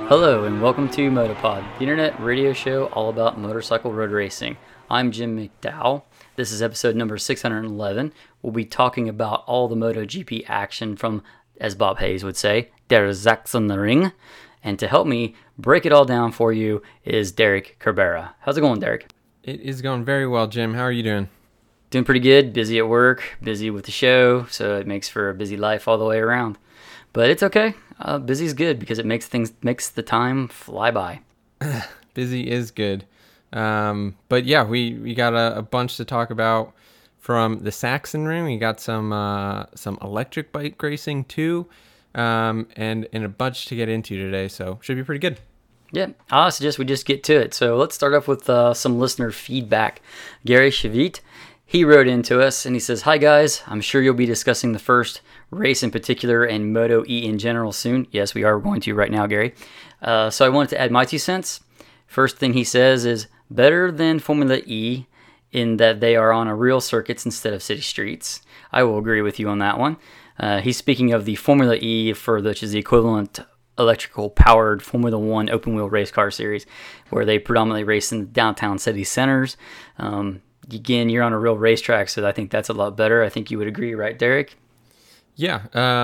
Hello and welcome to Motopod, the internet radio show all about motorcycle road racing. I'm Jim McDowell. This is episode number 611. We'll be talking about all the MotoGP action from, as Bob Hayes would say, der Sachsenring. And to help me break it all down for you is Derek Cabrera. How's it going, Derek? It is going very well, Jim. How are you doing? Doing pretty good. Busy at work, busy with the show, so it makes for a busy life all the way around. But it's okay. Busy's good because it makes the time fly by. Busy is good. But yeah, we got a bunch to talk about from the Sachsenring. We got some electric bike racing too, and a bunch to get into today. So should be pretty good. Yeah, I suggest we just get to it. So let's start off with some listener feedback. Gary Chavit, he wrote into us and he says, "Hi guys, I'm sure you'll be discussing the first race in particular and Moto E in general soon." Yes, we are going to right now, Gary. So I wanted to add my 2 cents. First thing he says is better than Formula E in that they are on a real circuits instead of city streets. I will agree with you on that one. He's speaking of the Formula E, which is the equivalent electrical powered Formula One open wheel race car series, where they predominantly race in downtown city centers. Again, you're on a real racetrack, so I think that's a lot better. I think you would agree, right, Derek? Yeah,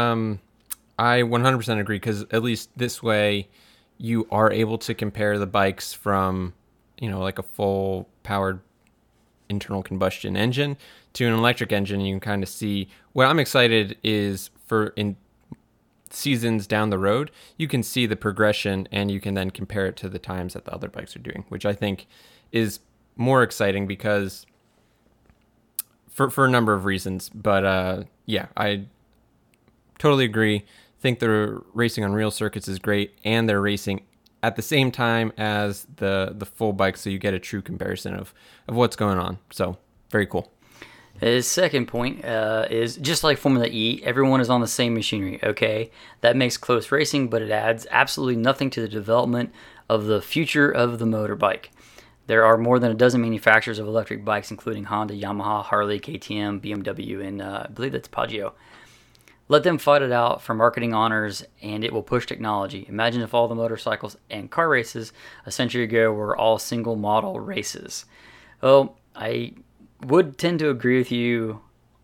I 100% agree, because at least this way you are able to compare the bikes from, like a full powered internal combustion engine to an electric engine. You can kind of see what I'm excited is for in seasons down the road, you can see the progression and you can then compare it to the times that the other bikes are doing, which I think is more exciting because for a number of reasons. But yeah, I totally agree. Think the racing on real circuits is great, and they're racing at the same time as the full bike, so you get a true comparison of what's going on. So very cool. His second point is just like Formula E, everyone is on the same machinery, okay? That makes close racing, but it adds absolutely nothing to the development of the future of the motorbike. There are more than a dozen manufacturers of electric bikes, including Honda, Yamaha, Harley, KTM, BMW, and I believe that's Piaggio. Let them fight it out for marketing honors, and it will push technology. Imagine if all the motorcycles and car races a century ago were all single model races. Well, I would tend to agree with you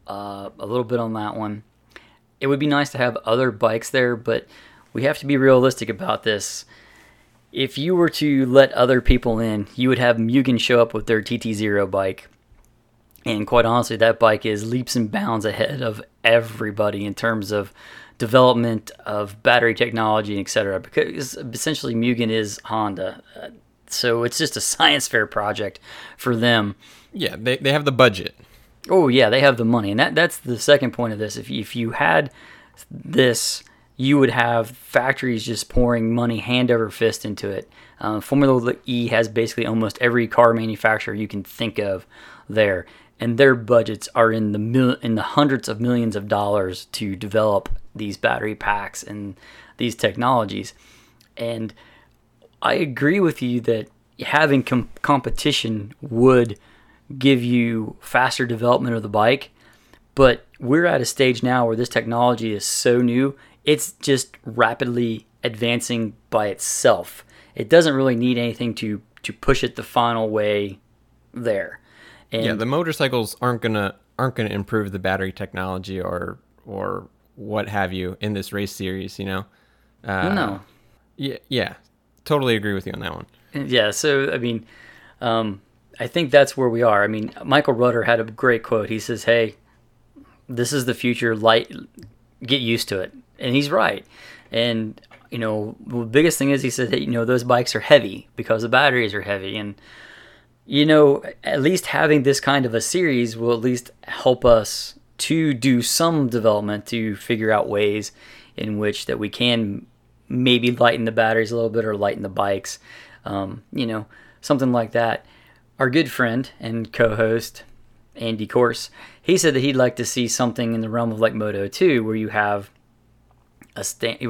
a little bit on that one. It would be nice to have other bikes there, but we have to be realistic about this. If you were to let other people in, you would have Mugen show up with their TT0 bike. And quite honestly, that bike is leaps and bounds ahead of everybody in terms of development of battery technology, etc. Because essentially Mugen is Honda. So it's just a science fair project for them. Yeah, they have the budget. Oh, yeah, they have the money. And that's the second point of this. If you had this, you would have factories just pouring money hand over fist into it. Formula E has basically almost every car manufacturer you can think of there. And their budgets are in the hundreds of millions of dollars to develop these battery packs and these technologies. And I agree with you that having competition would give you faster development of the bike, but we're at a stage now where this technology is so new, it's just rapidly advancing by itself. It doesn't really need anything to push it the final way there. And yeah, the motorcycles aren't gonna improve the battery technology or what have you in this race series, No. Yeah, totally agree with you on that one. Yeah, so I mean, I think that's where we are. I mean, Michael Rudder had a great quote. He says, "Hey, this is the future. Get used to it," and he's right. And the biggest thing is he said that those bikes are heavy because the batteries are heavy, and at least having this kind of a series will at least help us to do some development to figure out ways in which that we can maybe lighten the batteries a little bit or lighten the bikes, something like that. Our good friend and co-host, Andy Corse, he said that he'd like to see something in the realm of like Moto 2 where you have a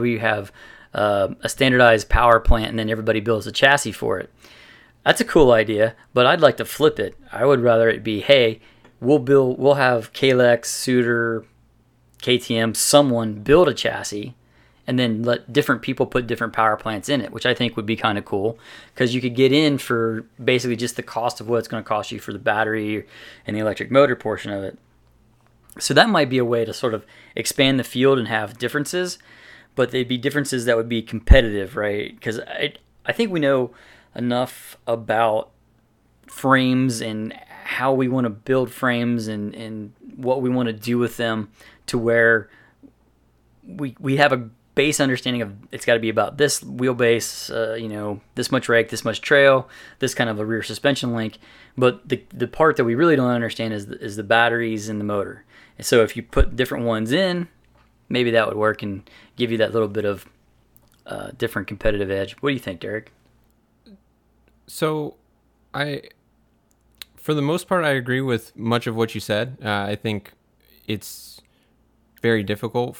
standardized power plant and then everybody builds a chassis for it. That's a cool idea, but I'd like to flip it. I would rather it be, hey, we'll have Kalex, Suter, KTM, someone build a chassis, and then let different people put different power plants in it, which I think would be kind of cool, because you could get in for basically just the cost of what it's going to cost you for the battery and the electric motor portion of it. So that might be a way to sort of expand the field and have differences, but they'd be differences that would be competitive, right? Because I think we know enough about frames and how we want to build frames and what we want to do with them to where we have a base understanding of it's got to be about this wheelbase, this much rake, this much trail, this kind of a rear suspension link. But the part that we really don't understand is the batteries and the motor. And so if you put different ones in, maybe that would work and give you that little bit of different competitive edge. What do you think, Derek? So for the most part, I agree with much of what you said. I think it's very difficult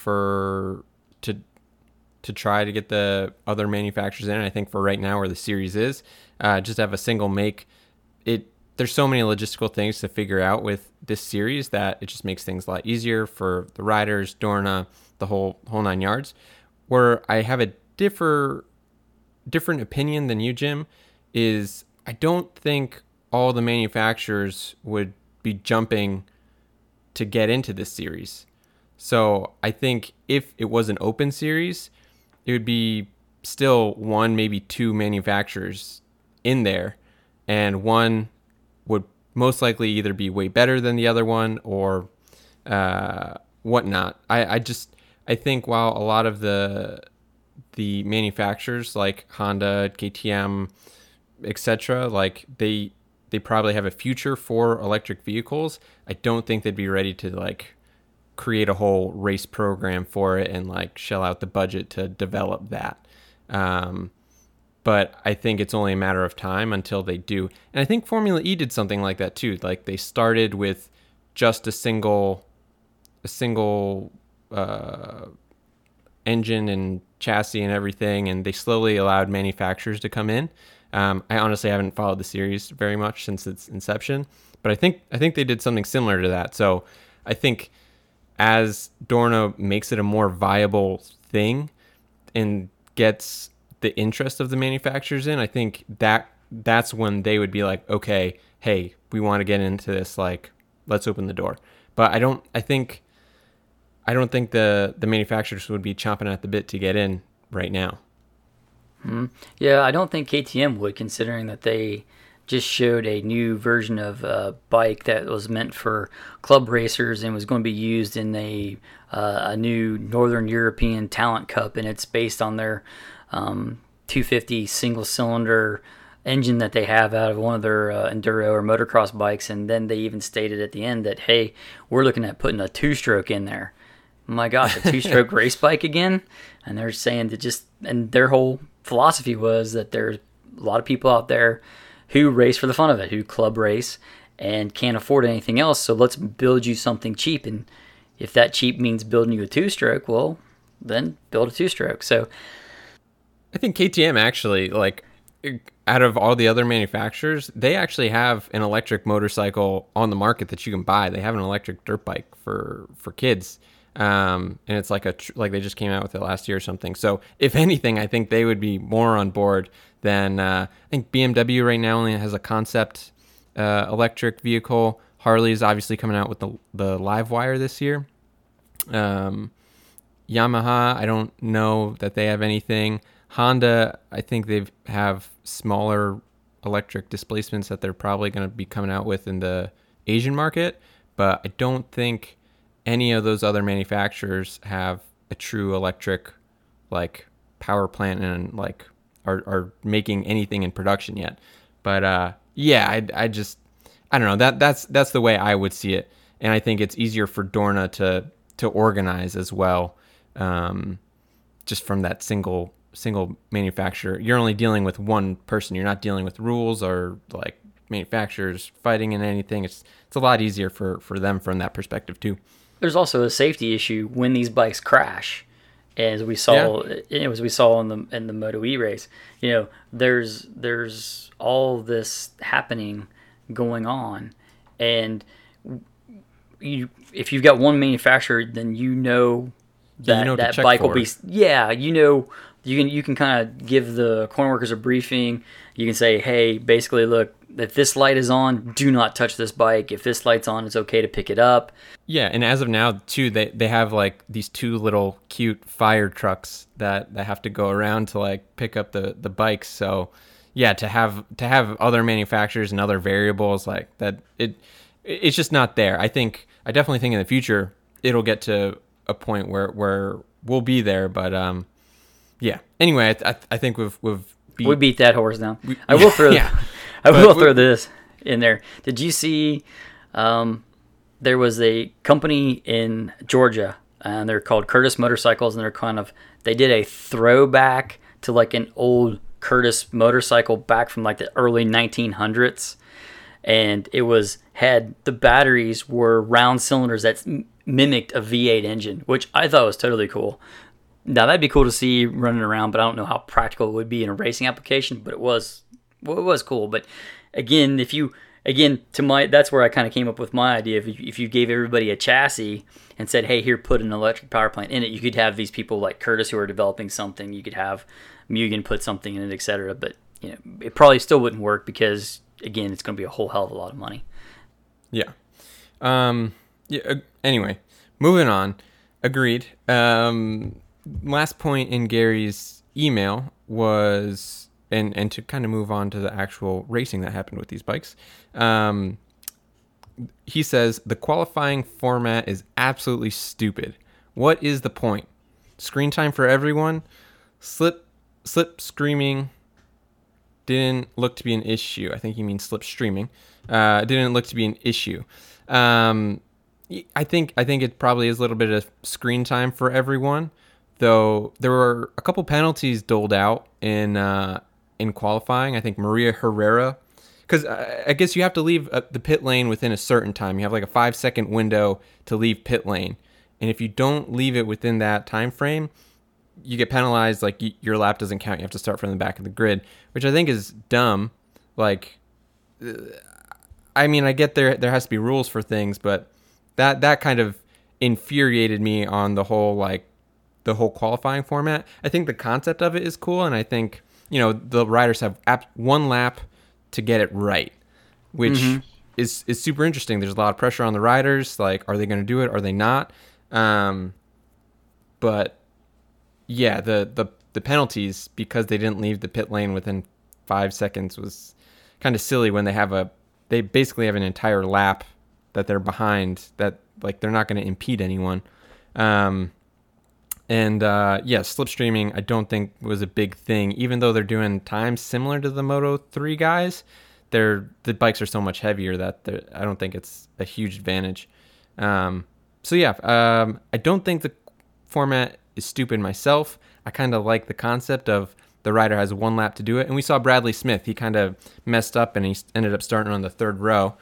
to try to get the other manufacturers in. I think for right now, where the series is, just have a single make. There's so many logistical things to figure out with this series that it just makes things a lot easier for the riders, Dorna, the whole 9 yards. Where I have a different opinion than you, Jim, is I don't think all the manufacturers would be jumping to get into this series. So I think if it was an open series, it would be still one, maybe two manufacturers in there, and one would most likely either be way better than the other one or whatnot. I think while a lot of the manufacturers like Honda, KTM, etc., like they probably have a future for electric vehicles, I don't think they'd be ready to like create a whole race program for it and like shell out the budget to develop that. But I think it's only a matter of time until they do. And I think Formula E did something like that too. Like they started with just a single engine and chassis and everything, and they slowly allowed manufacturers to come in. I honestly haven't followed the series very much since its inception, but I think they did something similar to that. So I think as Dorna makes it a more viable thing and gets the interest of the manufacturers in, I think that's when they would be like, okay, hey, we want to get into this, like, let's open the door. But I don't think the manufacturers would be chomping at the bit to get in right now. Yeah, I don't think KTM would, considering that they just showed a new version of a bike that was meant for club racers and was going to be used in a new Northern European Talent Cup, and it's based on their 250 single-cylinder engine that they have out of one of their enduro or motocross bikes. And then they even stated at the end that, hey, we're looking at putting a two-stroke in there. My gosh, a two-stroke race bike again? And they're saying that and their whole philosophy was that there's a lot of people out there who race for the fun of it, who club race and can't afford anything else, so let's build you something cheap. And if that cheap means building you a two-stroke, well, then build a two-stroke. So I think KTM actually, like, out of all the other manufacturers, they actually have an electric motorcycle on the market that you can buy. They have an electric dirt bike for kids. And it's like like they just came out with it last year or something. So if anything, I think they would be more on board than I think BMW right now only has a concept electric vehicle. Harley's obviously coming out with the Livewire this year. Yamaha, I don't know that they have anything. Honda, I think they have smaller electric displacements that they're probably going to be coming out with in the Asian market, but I don't think any of those other manufacturers have a true electric like power plant and like are making anything in production yet. But yeah, I don't know. That's the way I would see it, and I think it's easier for Dorna to organize as well, just from that single manufacturer. You're only dealing with one person. You're not dealing with rules or like manufacturers fighting in anything. It's a lot easier for them from that perspective too. There's also a safety issue when these bikes crash, as we saw. Yeah. As we saw in the Moto E race. There's all this happening going on, and if you've got one manufacturer, then that to check bike will for. be, yeah, you can kind of give the corner workers a briefing. You can say, hey, basically, look, if this light is on, do not touch this bike. If this light's on, it's okay to pick it up. Yeah, and as of now, too, they have like these 2 little cute fire trucks that have to go around to like pick up the bikes. So, yeah, to have other manufacturers and other variables like that, it's just not there. I definitely think in the future it'll get to a point where we'll be there. But yeah. Anyway, I think we beat that horse now. I will throw throw this in there. Did you see? There was a company in Georgia, and they're called Curtis Motorcycles, and they did a throwback to like an old Curtis motorcycle back from like the early 1900s, and the batteries were round cylinders that mimicked a V8 engine, which I thought was totally cool. Now that'd be cool to see running around, but I don't know how practical it would be in a racing application. But it was cool. But again, that's where I kind of came up with my idea. If you gave everybody a chassis and said, hey, here, put an electric power plant in it, you could have these people like Curtis who are developing something. You could have Mugen put something in it, etc. But it probably still wouldn't work because again, it's going to be a whole hell of a lot of money. Yeah. Anyway, moving on. Agreed. Last point in Gary's email was, and to kind of move on to the actual racing that happened with these bikes, he says the qualifying format is absolutely stupid. What is the point? Screen time for everyone? Slip streaming didn't look to be an issue. I think he means slip streaming. Didn't look to be an issue. I think it probably is a little bit of screen time for everyone, though there were a couple penalties doled out in qualifying. I think Maria Herrera, because I guess you have to leave the pit lane within a certain time. You have like a 5-second window to leave pit lane, and if you don't leave it within that time frame, you get penalized. Like your lap doesn't count. You have to start from the back of the grid, which I think is dumb. Like, I mean, I get there has to be rules for things, but that kind of infuriated me on the whole qualifying format. I think the concept of it is cool, and I think the riders have one lap to get it right, which is super interesting. There's a lot of pressure on the riders. Like, are they going to do it? Are they not? But yeah, the penalties because they didn't leave the pit lane within 5 seconds was kind of silly when they basically have an entire lap that they're behind, that like they're not going to impede anyone. Slipstreaming I don't think was a big thing, even though they're doing times similar to the Moto3 guys. The bikes are so much heavier that I don't think it's a huge advantage. I don't think the format is stupid myself. I kind of like the concept of the rider has one lap to do it, and we saw Bradley Smith. He kind of messed up and he ended up starting on the third row.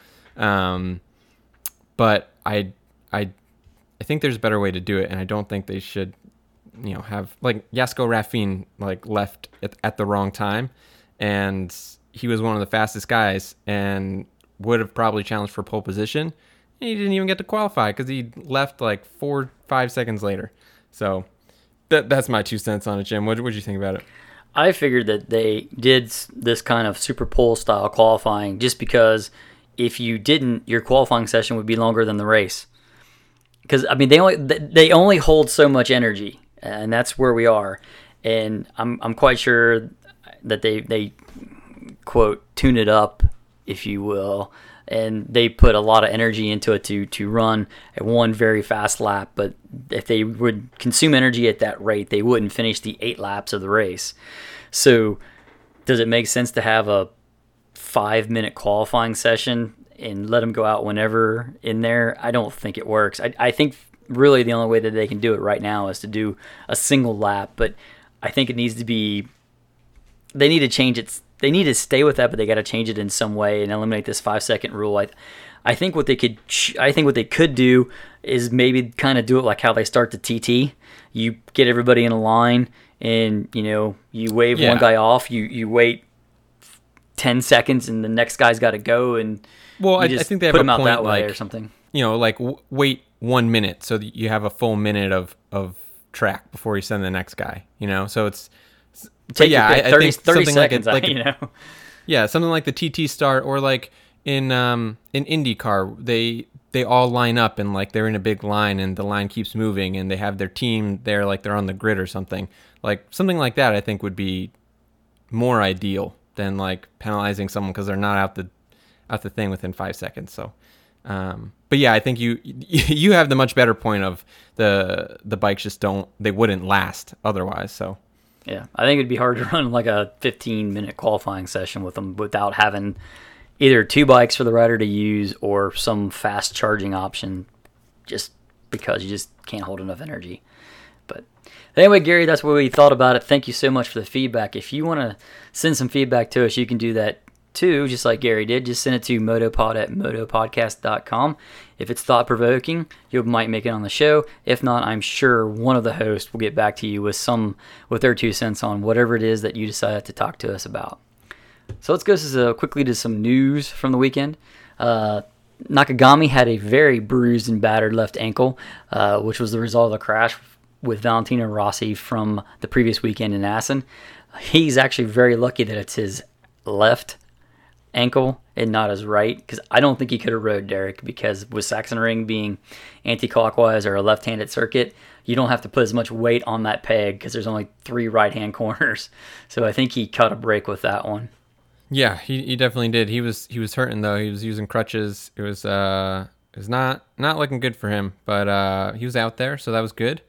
But I think there's a better way to do it, and I don't think they should, have like Jasko Raffin left at the wrong time, and he was one of the fastest guys and would have probably challenged for pole position. And he didn't even get to qualify because he left like 4-5 seconds later. So that's my 2 cents on it, Jim. What did you think about it? I figured that they did this kind of super pole style qualifying just because if you didn't, your qualifying session would be longer than the race. Because I mean, they only hold so much energy, and that's where we are. And I'm quite sure that they quote tune it up, if you will, and they put a lot of energy into it to run at one very fast lap. But if they would consume energy at that rate, they wouldn't finish the 8 laps of the race. So does it make sense to have a 5-minute qualifying session and let them go out whenever in there? I don't think it works. I think really the only way that they can do it right now is to do a single lap, but I think it needs to be, they need to change it. They need to stay with that, but they got to change it in some way and eliminate this 5-second rule. I think what they could do is maybe kind of do it like how they start the TT. You get everybody in a line, and you wave one guy off. You wait 10 seconds, and the next guy's got to go. And I think they have put a them out point, that way or something. Wait 1 minute so that you have a full minute of track before you send the next guy, so it's, Take yeah, your pick, I 30, think 30 something seconds, yeah, something like the TT start, or like in IndyCar, they all line up and like they're in a big line and the line keeps moving and they have their team there, like they're on the grid or something. Like something like that I think would be more ideal than like penalizing someone because they're not out the thing within 5 seconds. So but yeah, I think you have the much better point of the bikes just they wouldn't last otherwise. So yeah, I think it'd be hard to run like a 15-minute qualifying session with them without having either two bikes for the rider to use or some fast charging option, just because you just can't hold enough energy. But anyway, Gary, that's what we thought about it. Thank you so much for the feedback. If you want to send some feedback to us, you can do that too, just like Gary did. Just send it to motopod@motopodcast.com. If it's thought-provoking, you might make it on the show. If not, I'm sure one of the hosts will get back to you with their 2 cents on whatever it is that you decided to talk to us about. So let's go quickly to some news from the weekend. Nakagami had a very bruised and battered left ankle, which was the result of a crash with Valentino Rossi from the previous weekend in Assen. He's actually very lucky that it's his left ankle and not his right, because I don't think he could have rode Derek, because with Sachsenring being anti-clockwise or a left-handed circuit, you don't have to put as much weight on that peg because there's only 3 right-hand corners. So I think he cut a break with that one. Yeah, he definitely did. He was hurting though. He was using crutches. It was not looking good for him, but he was out there, so that was good.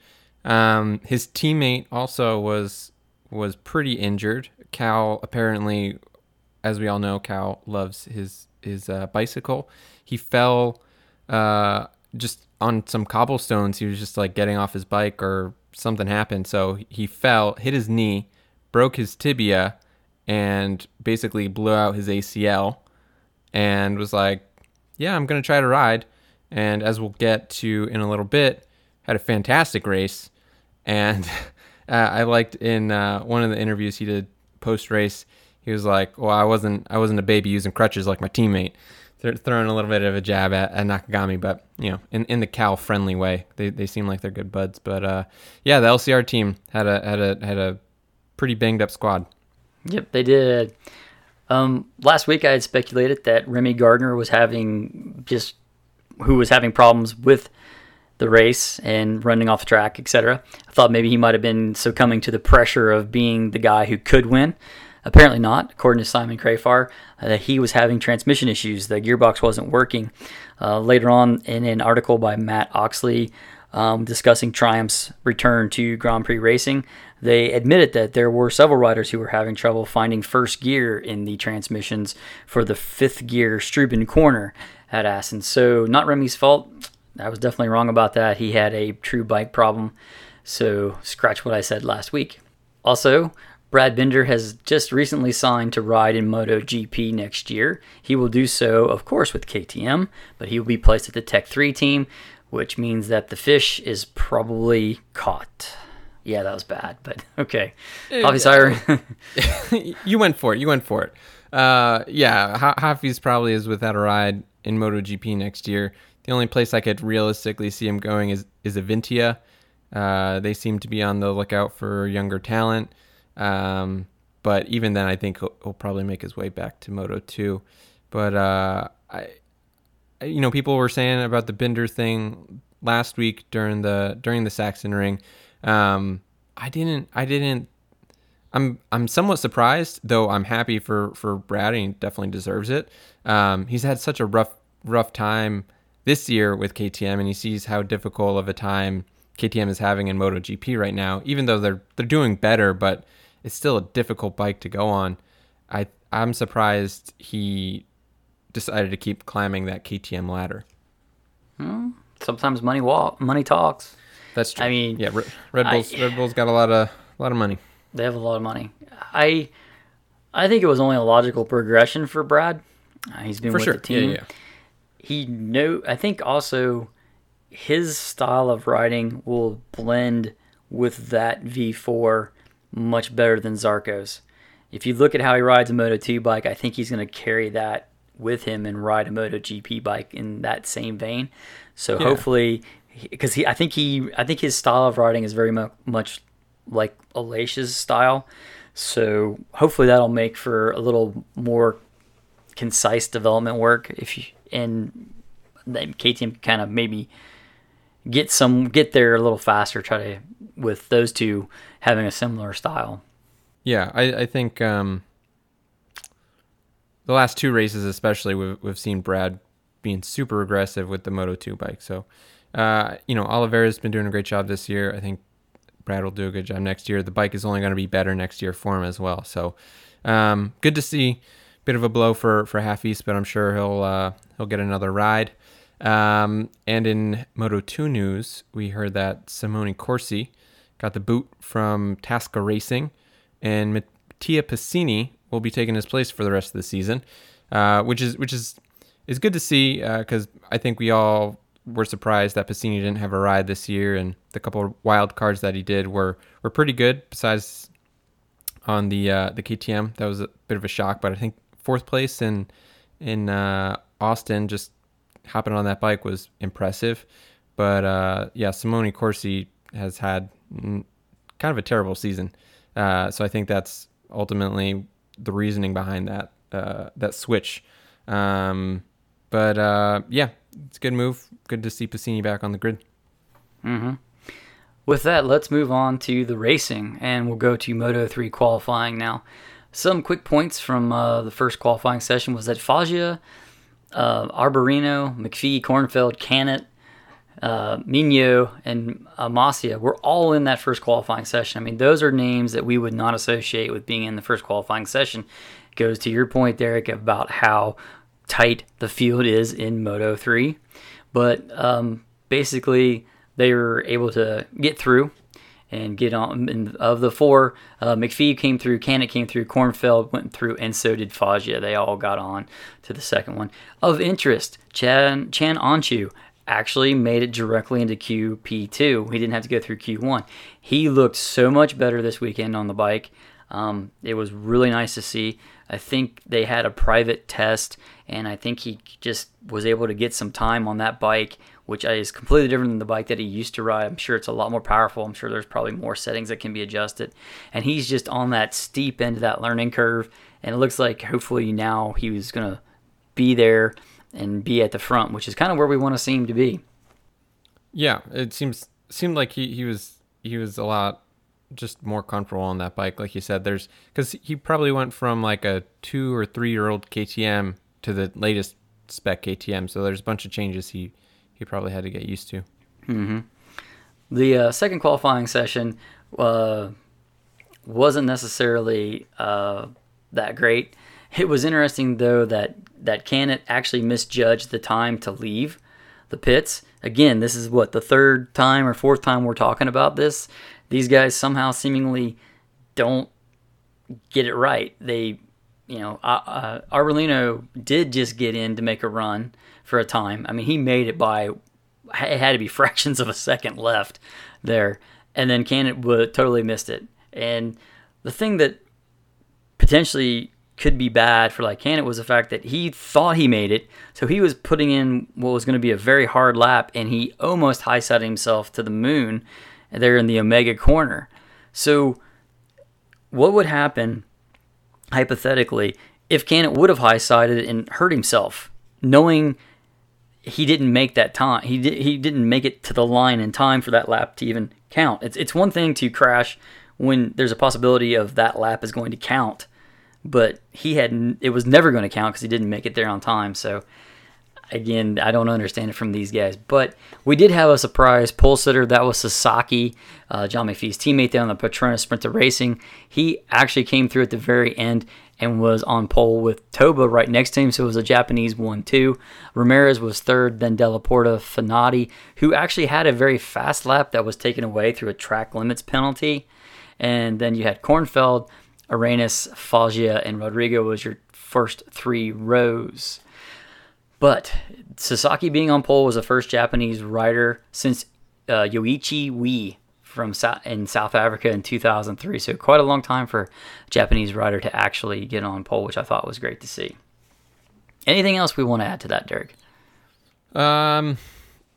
His teammate also was pretty injured. Cal, apparently, as we all know, Cal loves his bicycle. He fell just on some cobblestones. He was just like getting off his bike or something happened, so he fell, hit his knee, broke his tibia, and basically blew out his ACL, and was like, yeah, I'm going to try to ride. And as we'll get to in a little bit, had a fantastic race. And I liked in one of the interviews he did post-race, he was like, well, I wasn't a baby using crutches like my teammate. They're throwing a little bit of a jab at Nakagami, but in the Cal friendly way. They seem like they're good buds. But yeah, the LCR team had a pretty banged up squad. Yep, they did. Last week I had speculated that Remy Gardner was having problems with the race and running off the track, etc. I thought maybe he might have been succumbing to the pressure of being the guy who could win. Apparently not, according to Simon Crafar, that he was having transmission issues. The gearbox wasn't working. Later on, in an article by Matt Oxley discussing Triumph's return to Grand Prix racing, they admitted that there were several riders who were having trouble finding first gear in the transmissions for the 5th gear Struben corner at Assen. So not Remy's fault. I was definitely wrong about that. He had a true bike problem. So scratch what I said last week. Also, Brad Binder has just recently signed to ride in MotoGP next year. He will do so, of course, with KTM, but he will be placed at the Tech 3 team, which means that the fish is probably caught. Yeah, that was bad, but okay. Hafi You went for it. Yeah, Hafi's probably is without a ride in MotoGP next year. The only place I could realistically see him going is Avintia. They seem to be on the lookout for younger talent. But even then, I think he'll probably make his way back to Moto 2. But people were saying about the Binder thing last week during the Sachsenring. I'm somewhat surprised, though I'm happy for Brad, and he definitely deserves it. He's had such a rough time this year with KTM, and he sees how difficult of a time KTM is having in MotoGP right now, even though they're doing better, but it's still a difficult bike to go on. I'm surprised he decided to keep climbing that KTM ladder. Sometimes money talks. That's true. I mean, yeah, Red Bull's got a lot of money. They have a lot of money. I think it was only a logical progression for Brad. He's been with the team. Yeah. I think also his style of riding will blend with that V4 much better than Zarco's. If you look at how he rides a Moto2 bike, I think he's going to carry that with him and ride a MotoGP bike in that same vein. So hopefully because I think his style of riding is very much like Alecia's style. So hopefully that'll make for a little more concise development work. And then KTM kind of maybe get there a little faster. Try to with those two having a similar style. Yeah, I think the last two races especially we've seen Brad being super aggressive with the Moto2 bike. So Oliveira's been doing a great job this year. I think Brad will do a good job next year. The bike is only going to be better next year for him as well. So good to see. Bit of a blow for Half East, but I'm sure he'll get another ride. And in Moto2 news, we heard that Simone Corsi got the boot from Tasca Racing, and Mattia Passini will be taking his place for the rest of the season, which is good to see because I think we all were surprised that Passini didn't have a ride this year, and the couple of wild cards that he did were pretty good. Besides on the KTM, that was a bit of a shock, but I think fourth place in Austin, just hopping on that bike was impressive. But Simone Corsi has had kind of a terrible season, so I think that's ultimately the reasoning behind that switch. But it's a good move. Good to see Passini back on the grid. Mm-hmm. With that, let's move on to the racing, and we'll go to Moto3 qualifying now. Some quick points from the first qualifying session was that Foggia, Arbolino, McPhee, Kornfeld, Canet, Mignot, and Masia were all in that first qualifying session. I mean, those are names that we would not associate with being in the first qualifying session. It goes to your point, Derek, about how tight the field is in Moto3. But basically, they were able to get through and get on. And of the four, McPhee came through, Canet came through, Kornfeld went through, and so did Foggia. They all got on to the second one. Of interest, Chan Onchu actually made it directly into QP2. He didn't have to go through Q1. He looked so much better this weekend on the bike. It was really nice to see. I think they had a private test, and I think he just was able to get some time on that bike, which is completely different than the bike that he used to ride. I'm sure it's a lot more powerful. I'm sure there's probably more settings that can be adjusted. And he's just on that steep end of that learning curve, and it looks like hopefully now he was going to be there and be at the front, which is kind of where we want to see him to be. Yeah, it seemed like he was a lot just more comfortable on that bike, like you said. Because he probably went from like a 2 or 3 year old KTM to the latest spec KTM, so there's a bunch of changes he probably had to get used to. Mm-hmm. The second qualifying session wasn't necessarily that great. It was interesting, though, that Canet actually misjudged the time to leave the pits. Again, this is the third time or fourth time we're talking about this. These guys somehow seemingly don't get it right. Arbolino did just get in to make a run for a time. I mean, he made it it had to be fractions of a second left there. And then Canet totally missed it. And the thing that potentially could be bad for Canet was the fact that he thought he made it. So he was putting in what was going to be a very hard lap, and he almost high-sided himself to the moon there in the Omega corner. So what would happen, hypothetically, if Canet would have high-sided and hurt himself, knowing he didn't make that time? He didn't make it to the line in time for that lap to even count. It's one thing to crash when there's a possibility of that lap is going to count, but it was never going to count because he didn't make it there on time. So again, I don't understand it from these guys. But we did have a surprise pole sitter. That was Sasaki, John McPhee's teammate there on the Petronas Sprinter Racing. He actually came through at the very end and was on pole with Toba right next to him, so it was a Japanese 1-2. Ramirez was third, then Della Porta, Finati, who actually had a very fast lap that was taken away through a track limits penalty. And then you had Kornfeld, Arenas, Foggia, and Rodrigo was your first 3 rows. But Sasaki being on pole was the first Japanese rider since Yoichi Wee in South Africa in 2003. So quite a long time for a Japanese rider to actually get on pole, which I thought was great to see. Anything else we want to add to that, Derek?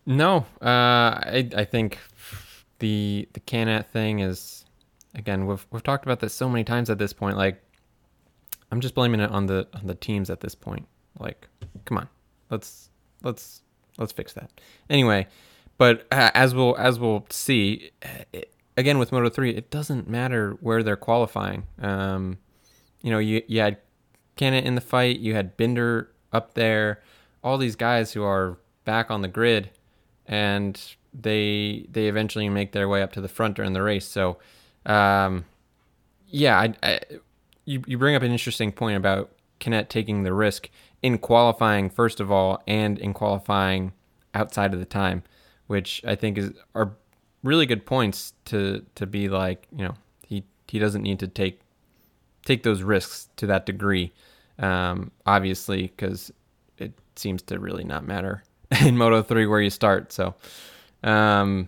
No, I think the Canet thing is, again, we've talked about this so many times at this point. Like, I'm just blaming it on the teams at this point. Like, come on, let's let's fix that. Anyway, but as we'll see, again with Moto3, it doesn't matter where they're qualifying. You had Canet in the fight, you had Binder up there, all these guys who are back on the grid, and they eventually make their way up to the front during the race. So, you bring up an interesting point about Canet taking the risk in qualifying first of all, and in qualifying outside of the time, which I think are really good points to be like, he doesn't need to take those risks to that degree, obviously, because it seems to really not matter in Moto3 where you start. So, then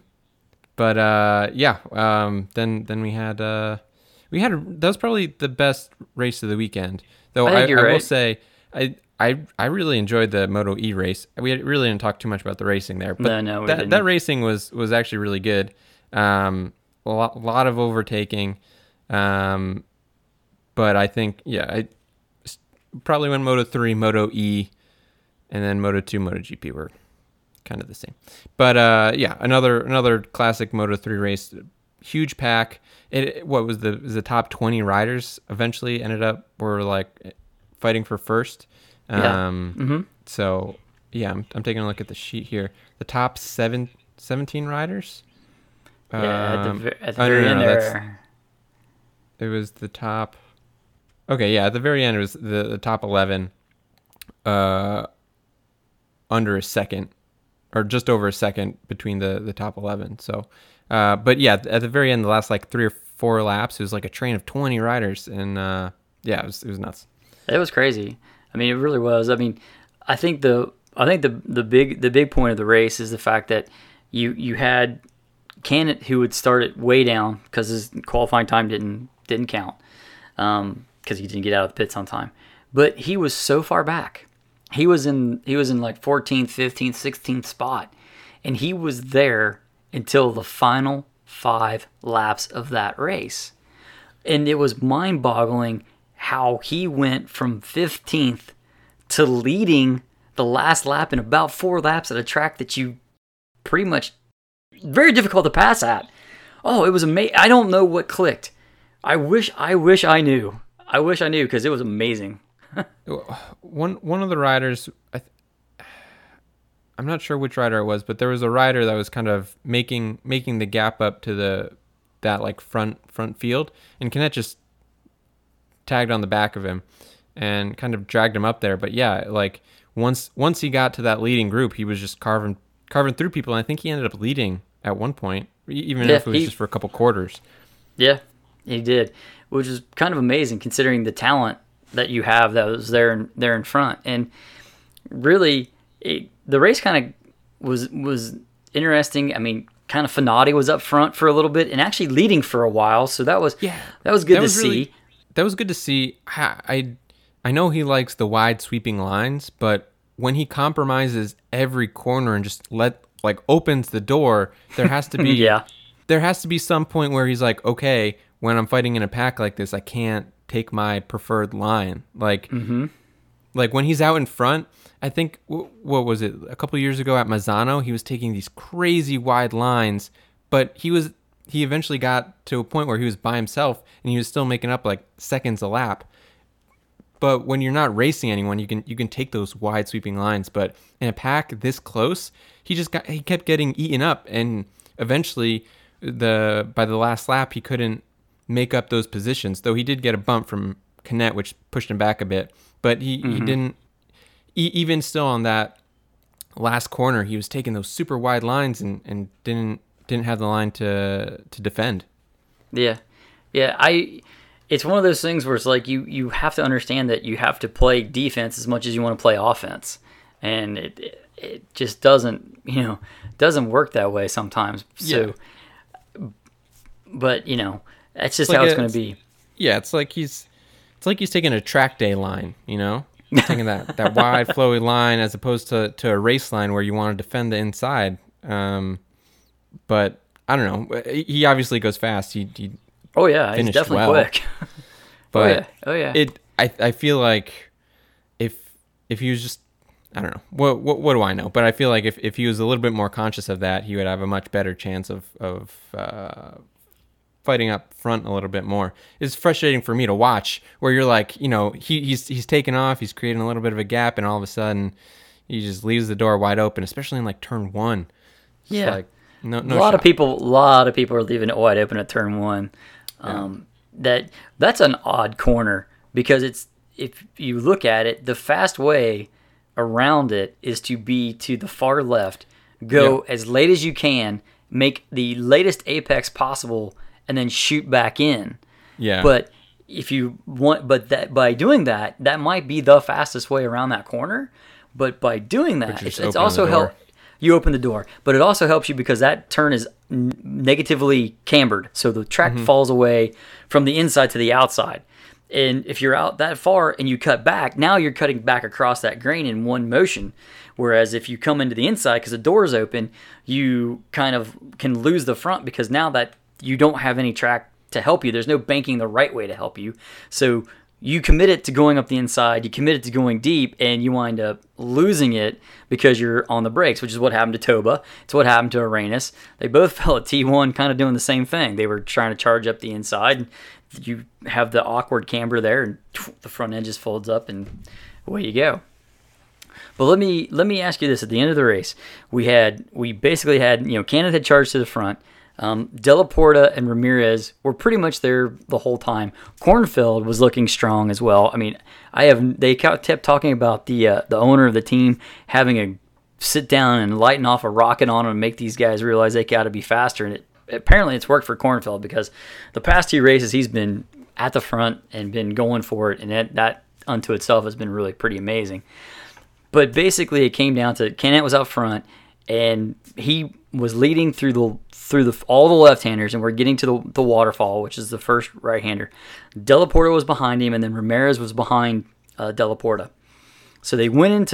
we had that was probably the best race of the weekend. Though I will say I really enjoyed the Moto E race. We really didn't talk too much about the racing there, but that racing was actually really good. A lot of overtaking, but I think I probably went Moto 3, Moto E, and then Moto 2, Moto GP were kind of the same. But another classic Moto 3 race. Huge pack. What was the top 20 riders eventually were like fighting for first. So I'm taking a look at the sheet here. The top 17 riders. At the very end there. It was the top. Okay, yeah, at the very end it was the top 11. Under a second, or just over a second between the top 11. So, but yeah, at the very end, the last like 3 or 4 laps, it was like a train of 20 riders, and it was nuts. It was crazy. I mean, it really was. I mean, I think the big point of the race is the fact that you had Canet, who would start it way down because his qualifying time didn't count, because he didn't get out of the pits on time. But he was so far back. He was in like 14th, 15th, 16th spot, and he was there until the final 5 laps of that race. And it was mind-boggling how he went from 15th to leading the last lap in about 4 laps at a track that you pretty much very difficult to pass at. Oh, it was amazing. I don't know what clicked. I wish I knew. I wish I knew, because it was amazing. One of the riders, I'm not sure which rider it was, but there was a rider that was kind of making the gap up to that like front field, and Canet just tagged on the back of him and kind of dragged him up there. But yeah, like once he got to that leading group, he was just carving through people, and I think he ended up leading at one point, even if it was just for a couple quarters. Yeah, he did, which is kind of amazing considering the talent that you have that was there in front. And really, the race kind of was interesting. I mean, kind of Finati was up front for a little bit and actually leading for a while, so that was good to see. That was good to see. I know he likes the wide sweeping lines, but when he compromises every corner and just opens the door, there has to be there has to be some point where he's like, okay, when I'm fighting in a pack like this, I can't take my preferred line. Like when he's out in front, I think, what was it, a couple years ago at Mazzano, he was taking these crazy wide lines, but he eventually got to a point where he was by himself and he was still making up like seconds a lap. But when you're not racing anyone, you can take those wide sweeping lines. But in a pack this close, he kept getting eaten up, and eventually by the last lap he couldn't make up those positions. Though he did get a bump from Canet, which pushed him back a bit. But he didn't. Even still on that last corner, he was taking those super wide lines and didn't have the line to defend. Yeah. It's one of those things where it's like you have to understand that you have to play defense as much as you want to play offense, and it just doesn't work that way sometimes. So, but that's just how it's going to be. Yeah, it's like he's taking a track day line, taking that wide flowy line as opposed to a race line where you want to defend the inside. But I don't know. He obviously goes fast. He Oh yeah, he's finished definitely well. quick. But oh yeah. I feel like if he was just, I don't know, what do I know? But I feel like if he was a little bit more conscious of that, he would have a much better chance of fighting up front a little bit more. It's frustrating for me to watch, where you're like, you know, he's taking off, he's creating a little bit of a gap, and all of a sudden he just leaves the door wide open, especially in like turn one. It's Yeah. like, no a lot shot. of people are leaving it wide open at turn one. That's an odd corner, because it's, if you look at it, the fast way around it is to be to the far left, go as late as you can, make the latest apex possible, and then shoot back in. Yeah. But if you want, but that by doing that, that might be the fastest way around that corner. But by doing that, just it's open also the door. help. You open the door, but it also helps you because that turn is negatively cambered, so the track falls away from the inside to the outside. And if you're out that far and you cut back, now you're cutting back across that grain in one motion. Whereas if you come into the inside because the door is open, you kind of can lose the front, because now that you don't have any track to help you, there's no banking the right way to help you. So you commit it to going up the inside, you commit it to going deep, and you wind up losing it because you're on the brakes, which is what happened to Toba. It's what happened to Arenas. They both fell at T1 kind of doing the same thing. They were trying to charge up the inside. You have the awkward camber there, and the front end just folds up, and away you go. But let me ask you this: at the end of the race, we basically had, Canet had charged to the front. Della Porta and Ramirez were pretty much there the whole time. Kornfeld was looking strong as well. I mean, they kept talking about the owner of the team having a sit down and lighting off a rocket on them and make these guys realize they got to be faster. And apparently it's worked for Kornfeld, because the past 2 races he's been at the front and been going for it, and that unto itself has been really pretty amazing. But basically it came down to Canet was out front, and he was leading through all the left-handers, and we're getting to the waterfall, which is the first right-hander. Della Porta was behind him, and then Ramirez was behind Della Porta. So they went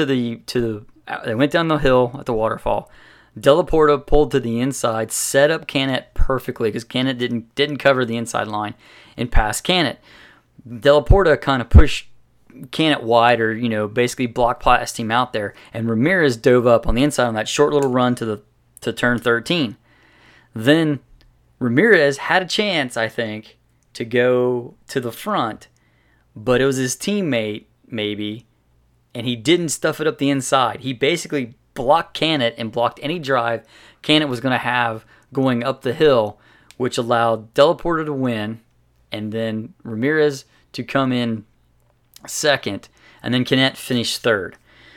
they went down the hill at the waterfall. Della Porta pulled to the inside, set up Canet perfectly, because Canet didn't cover the inside line, and passed Canet. Della Porta kind of pushed Canet wide, or basically block past him out there, and Ramirez dove up on the inside on that short little run to turn 13. Then Ramirez had a chance, I think, to go to the front, but it was his teammate maybe, and he didn't stuff it up the inside. He basically blocked Canet and blocked any drive Canet was going to have going up the hill, which allowed Della Porta to win, and then Ramirez to come in second, and then Canet finished third.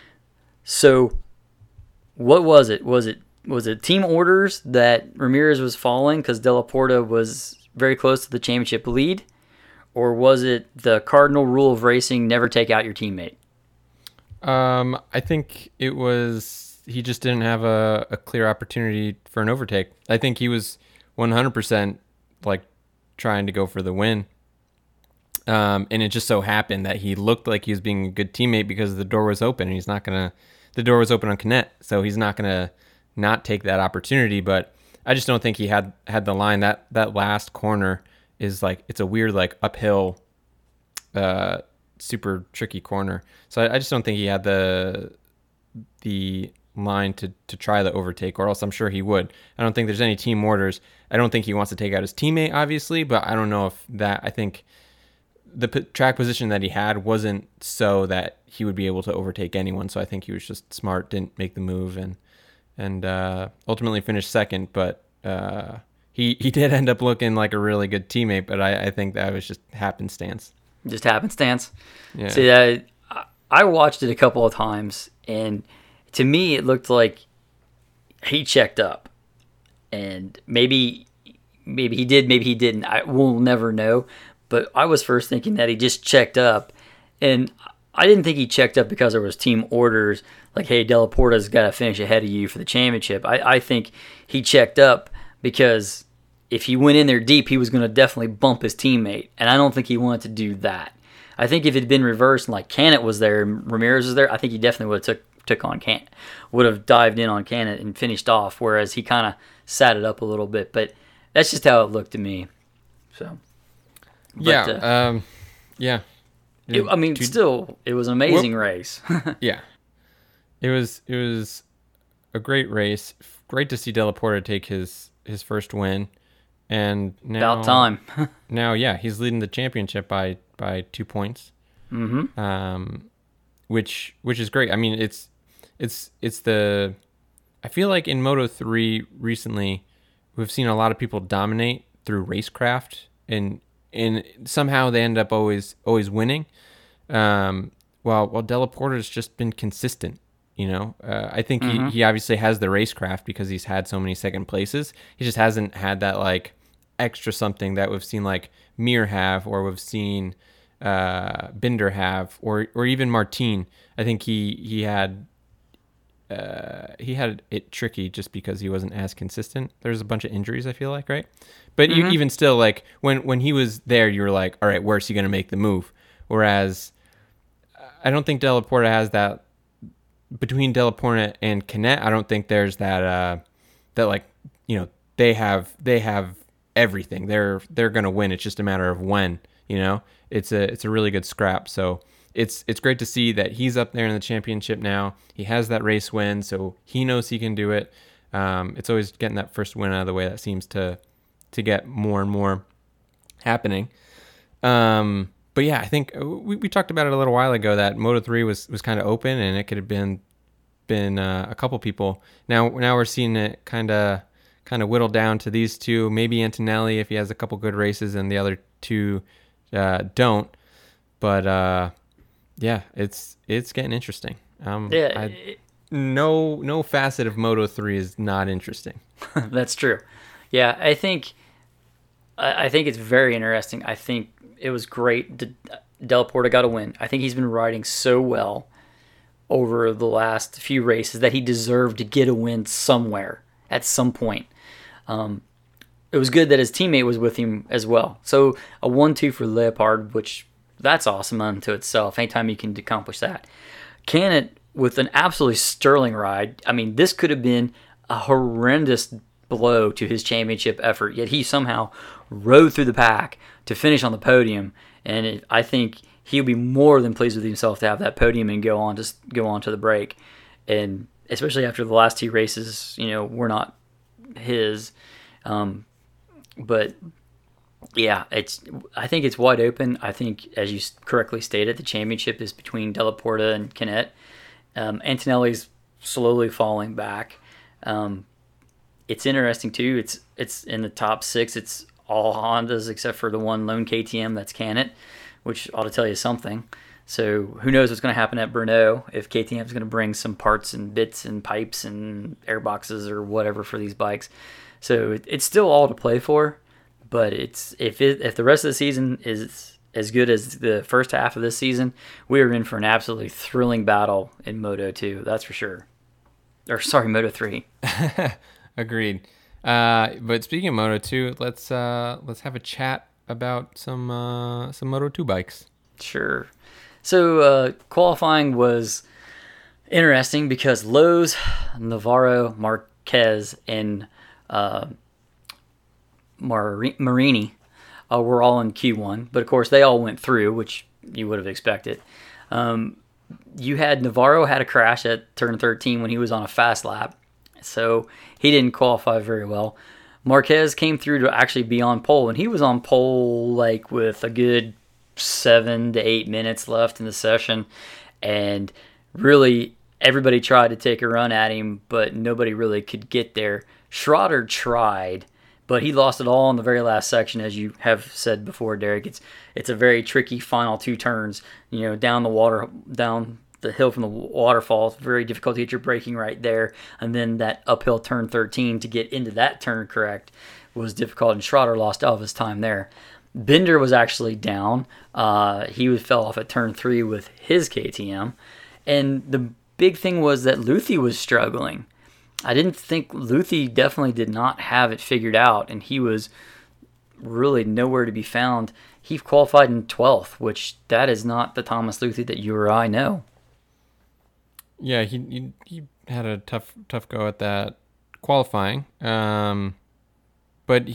So what was it? Was it team orders that Ramirez was following because Della Porta was very close to the championship lead? Or was it the cardinal rule of racing, never take out your teammate? I think it was, he just didn't have a clear opportunity for an overtake. I think he was 100% like trying to go for the win. And it just so happened that he looked like he was being a good teammate because the door was open, and the door was open on Canet, so he's not gonna not take that opportunity. But I just don't think he had the line. That last corner is like, it's a weird like uphill, super tricky corner. So I just don't think he had the line to try the overtake, or else I'm sure he would. I don't think there's any team orders. I don't think he wants to take out his teammate, obviously, but I don't know if that, I think the track position that he had wasn't so that he would be able to overtake anyone. So I think he was just smart, didn't make the move, and ultimately finished second. But he did end up looking like a really good teammate, but I think that was just happenstance. Just happenstance? Yeah. See, I watched it a couple of times, and to me it looked like he checked up. And maybe he did, maybe he didn't. We'll never know. But I was first thinking that he just checked up, and I didn't think he checked up because there was team orders, like, hey, Della Porta's got to finish ahead of you for the championship. I think he checked up because if he went in there deep, he was going to definitely bump his teammate, and I don't think he wanted to do that. I think if it had been reversed and like Canet was there and Ramirez was there, I think he definitely would have took on would have dived in on Canet and finished off, whereas he kind of sat it up a little bit. But that's just how it looked to me. So, but, yeah. Still, it was an amazing race. Yeah, it was a great race. Great to see Della Porta take his first win, and now about time. Now, yeah, he's leading the championship by 2 points. Mm-hmm. Which is great. I mean, it's the. I feel like in Moto3 recently, we've seen a lot of people dominate through racecraft, and somehow they end up always winning. While Della Porta's just been consistent. I think he obviously has the racecraft because he's had so many second places. He just hasn't had that like extra something that we've seen like Mir have, or we've seen Binder have, or even Martin. I think he had it tricky just because he wasn't as consistent. There's a bunch of injuries, I feel like, right? But even still, like when he was there, you were like, all right, where's he going to make the move? Whereas I don't think Della Porta has that. Between Della Porta and Canet, I don't think there's that like, they have everything. They're gonna win. It's just a matter of when. It's a really good scrap. So it's great to see that he's up there in the championship now. He has that race win, so he knows he can do it. It's always getting that first win out of the way that seems to get more and more happening. But yeah, I think we talked about it a little while ago that Moto3 was kind of open, and it could have been a couple people. Now we're seeing it kind of whittle down to these two. Maybe Antonelli if he has a couple good races, and the other two don't. But yeah, it's getting interesting. No facet of Moto3 is not interesting. That's true. Yeah, I think it's very interesting. I think it was great that Della Porta got a win. I think he's been riding so well over the last few races that he deserved to get a win somewhere at some point. It was good that his teammate was with him as well. So a 1-2 for Leopard, which that's awesome unto itself. Anytime you can accomplish that. Canet with an absolutely sterling ride. I mean, this could have been a horrendous blow to his championship effort, yet he somehow rode through the pack to finish on the podium, and I think he'll be more than pleased with himself to have that podium and go on to the break. And especially after the last two races, were not his. But yeah, I think it's wide open. I think, as you correctly stated, the championship is between Della Porta and Canet. Antonelli's slowly falling back. It's interesting too. It's in the top 6. It's all Hondas except for the one lone KTM that's Canet, which ought to tell you something. So who knows what's going to happen at Brno if KTM is going to bring some parts and bits and pipes and airboxes or whatever for these bikes. So it's still all to play for, but if the rest of the season is as good as the first half of this season, we are in for an absolutely thrilling battle in Moto2. That's for sure. Or sorry, Moto3. Agreed. But speaking of Moto2, let's have a chat about some Moto2 bikes. Sure. So qualifying was interesting because Lowe's, Navarro, Marquez, and Marini were all in Q1, but of course they all went through, which you would have expected. You had Navarro had a crash at turn 13 when he was on a fast lap, so he didn't qualify very well. Marquez came through to actually be on pole, and he was on pole like with a good 7 to 8 minutes left in the session, and really everybody tried to take a run at him, but nobody really could get there. Schroeder tried, but he lost it all in the very last section, as you have said before, Derek. It's a very tricky final 2 turns, down the hill from the waterfall. It's very difficult to get your braking right there, and then that uphill turn 13 to get into that turn correct was difficult, and Schroeder lost all of his time there. Binder was actually down. He fell off at turn 3 with his KTM, and the big thing was that Luthi was struggling. I didn't think Luthi definitely did not have it figured out, and he was really nowhere to be found. He qualified in 12th, which that is not the Thomas Luthi that you or I know. Yeah, he had a tough go at that qualifying. But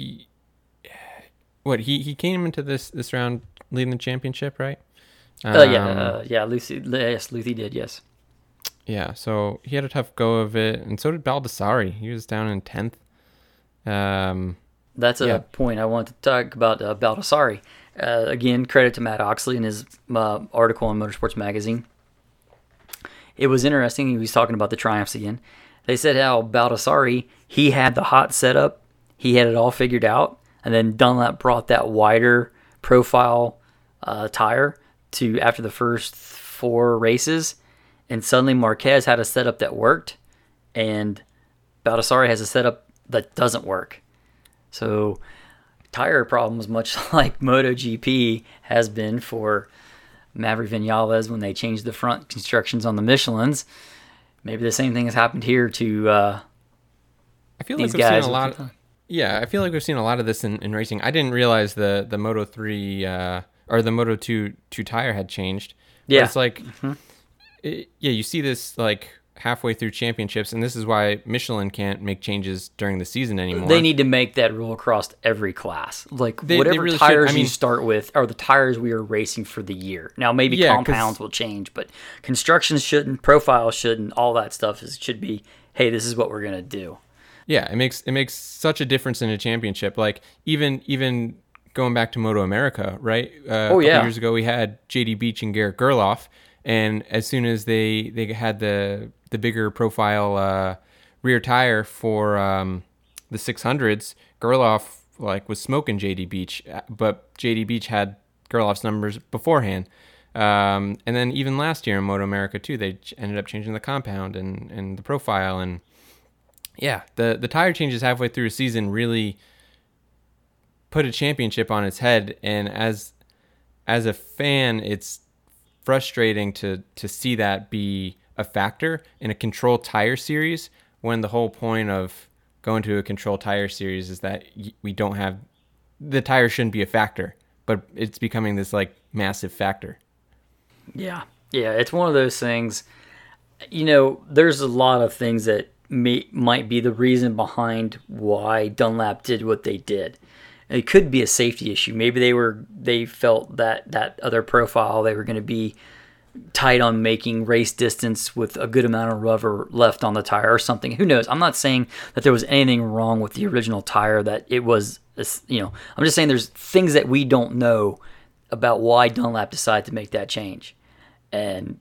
he came into this round leading the championship, right? Yeah, Lucy. Yes, Lucy did. Yes. Yeah, so he had a tough go of it, and so did Baldessari. He was down in 10th. Um, That's a yeah, point I want to talk about Baldassari. Again, credit to Matt Oxley in his article in Motorsports Magazine. It was interesting. He was talking about the Triumphs again. They said how Baldassari, he had the hot setup. He had it all figured out. And then Dunlap brought that wider profile tire to after the first 4 races. And suddenly Marquez had a setup that worked. And Baldassari has a setup that doesn't work. So tire problems, much like MotoGP has been for Maverick Vinales when they changed the front constructions on the Michelins. Maybe the same thing has happened here to I feel like these we've seen guys. a lot. Yeah, I feel like we've seen a lot of this in racing. I didn't realize the Moto 3 or the Moto 2 tire had changed. But Yeah. it's like, yeah, you see this like halfway through championships, and this is why Michelin can't make changes during the season anymore. They need to make that rule across every class. Like They whatever really should. tires I mean- you start with are the tires we are racing for the year. Now maybe Yeah, 'cause- compounds will change, but construction shouldn't, profiles shouldn't, all that stuff should be, hey, this is what we're gonna do. Yeah, it makes such a difference in a championship. Like even going back to Moto America, right? A couple yeah. years ago, we had JD Beach and Garrett Gerloff, and as soon as they had the bigger profile rear tire for the 600s, Gerloff like was smoking JD Beach, but JD Beach had Gerloff's numbers beforehand. And then even last year in Moto America too, they ended up changing the compound and the profile, and yeah, the tire changes halfway through a season really put a championship on its head. And as a fan, it's frustrating to see that be a factor in a controlled tire series, when the whole point of going to a controlled tire series is that we don't have the tire shouldn't be a factor, but it's becoming this like massive factor. Yeah. Yeah, it's one of those things. You know, there's a lot of things that might be the reason behind why Dunlap did what they did. It could be a safety issue. Maybe they felt that other profile, they were going to be tight on making race distance with a good amount of rubber left on the tire or something. Who knows? I'm not saying that there was anything wrong with the original tire, that it was, I'm just saying there's things that we don't know about why Dunlap decided to make that change. And,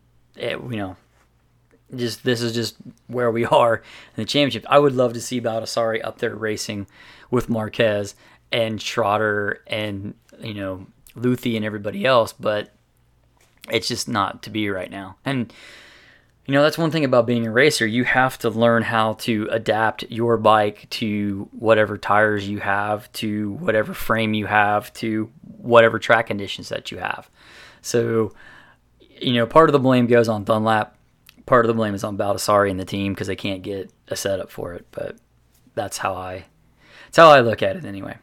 this is just where we are in the championship. I would love to see Baldassari up there racing with Marquez and Schroeder and, Luthi and everybody else, but it's just not to be right now. And, that's one thing about being a racer. You have to learn how to adapt your bike to whatever tires you have, to whatever frame you have, to whatever track conditions that you have. So, part of the blame goes on Dunlap. Part of the blame is on Baldassari and the team because they can't get a setup for it. But that's how I look at it anyway.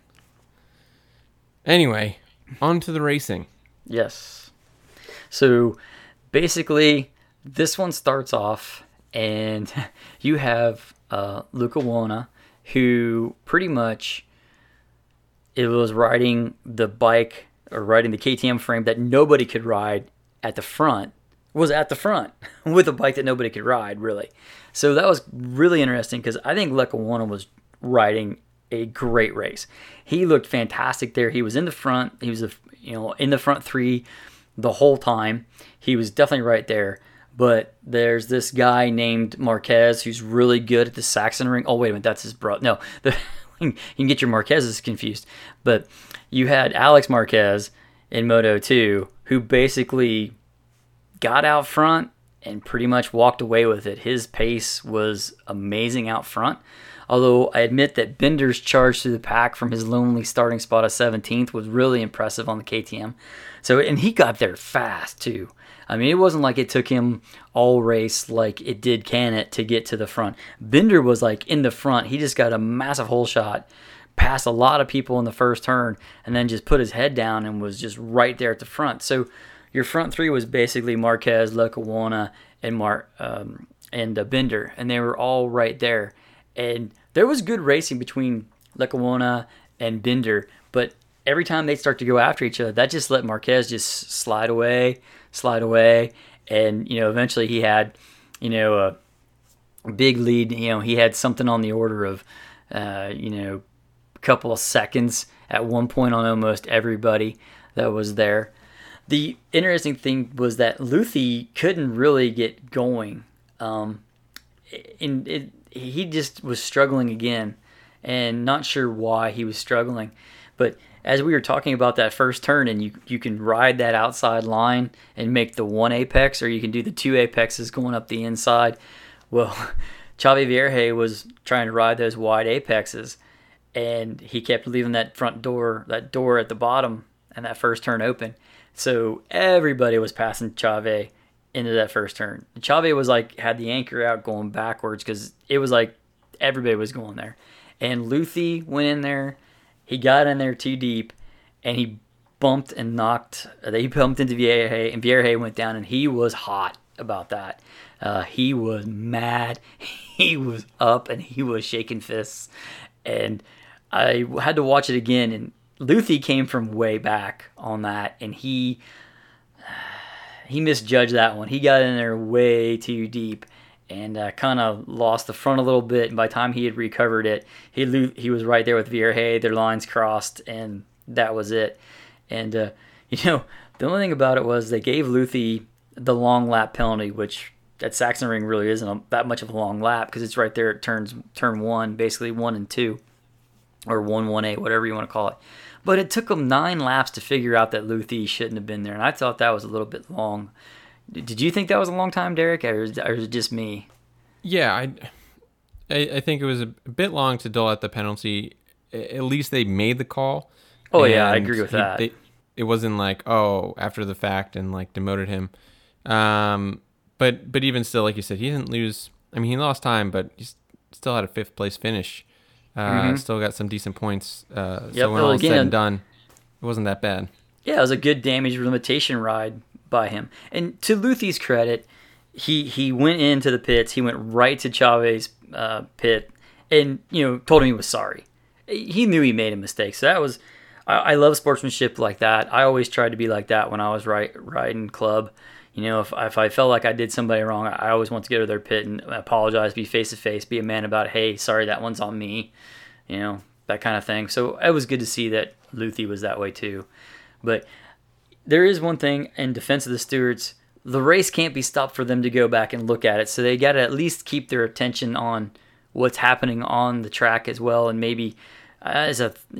Anyway, on to the racing. Yes. So basically, this one starts off, and you have Luca Wona, who pretty much it was riding the bike or riding the KTM frame that nobody could ride at the front. Was at the front with a bike that nobody could ride, really. So that was really interesting because I think Luca Wona was riding a great race. He looked fantastic there. He was in the front. He was in the front 3 the whole time. He was definitely right there. But there's this guy named Marquez who's really good at the Sachsenring. Oh, wait a minute, that's his brother. No, you can get your Marquezes confused. But you had Alex Marquez in Moto 2 who basically got out front and pretty much walked away with it. His pace was amazing out front. Although I admit that Binder's charge through the pack from his lonely starting spot of 17th was really impressive on the KTM. And he got there fast too. I mean, it wasn't like it took him all race like it did Canet to get to the front. Binder was like in the front. He just got a massive hole shot, passed a lot of people in the first turn, and then just put his head down and was just right there at the front. So your front 3 was basically Marquez, Luca Wona, and Bender, and they were all right there. And there was good racing between Lecuona and Bender, but every time they start to go after each other, that just let Marquez just slide away, and eventually he had a big lead. He had something on the order of a couple of seconds at one point on almost everybody that was there. The interesting thing was that Luthi couldn't really get going. He just was struggling again, and not sure why he was struggling. But as we were talking about that first turn, and you can ride that outside line and make the one apex, or you can do the two apexes going up the inside. Well, Xavi Vierge was trying to ride those wide apexes, and he kept leaving that door at the bottom, and that first turn open. So everybody was passing Xavi into that first turn. Xavi was had the anchor out going backwards because it was everybody was going there. And Luthi went in there. He got in there too deep, and he bumped into Vierge, and Vierge went down, and he was hot about that. He was mad. He was up, and he was shaking fists. And I had to watch it again, and Luthi came from way back on that, and he misjudged that one. He got in there way too deep and kind of lost the front a little bit. And by the time he had recovered it, he was right there with Vierge. Their lines crossed, and that was it. And the only thing about it was they gave Luthi the long lap penalty, which at Sachsenring really isn't that much of a long lap because it's right there at turn 1, basically 1 and 2, or 1-1-8, whatever you want to call it. But it took them 9 laps to figure out that Luthi shouldn't have been there, and I thought that was a little bit long. Did you think that was a long time, Derek, or is it just me? Yeah, I think it was a bit long to dole out the penalty. At least they made the call. Oh, yeah, I agree with that. It wasn't after the fact and demoted him. But even still, like you said, he didn't lose. I mean, he lost time, but he still had a 5th place finish. Still got some decent points. So when all said and done, it wasn't that bad. Yeah, it was a good damage limitation ride by him. And to Luthi's credit, he went into the pits. He went right to Chavez's pit and told him he was sorry. He knew he made a mistake. So that was. I love sportsmanship like that. I always tried to be like that when I was riding club. If I felt like I did somebody wrong, I always want to go to their pit and apologize, be face to face, be a man about it. Hey, sorry, that one's on me, that kind of thing. So it was good to see that Luthi was that way too. But there is one thing in defense of the stewards: the race can't be stopped for them to go back and look at it. So they got to at least keep their attention on what's happening on the track as well. And maybe I'm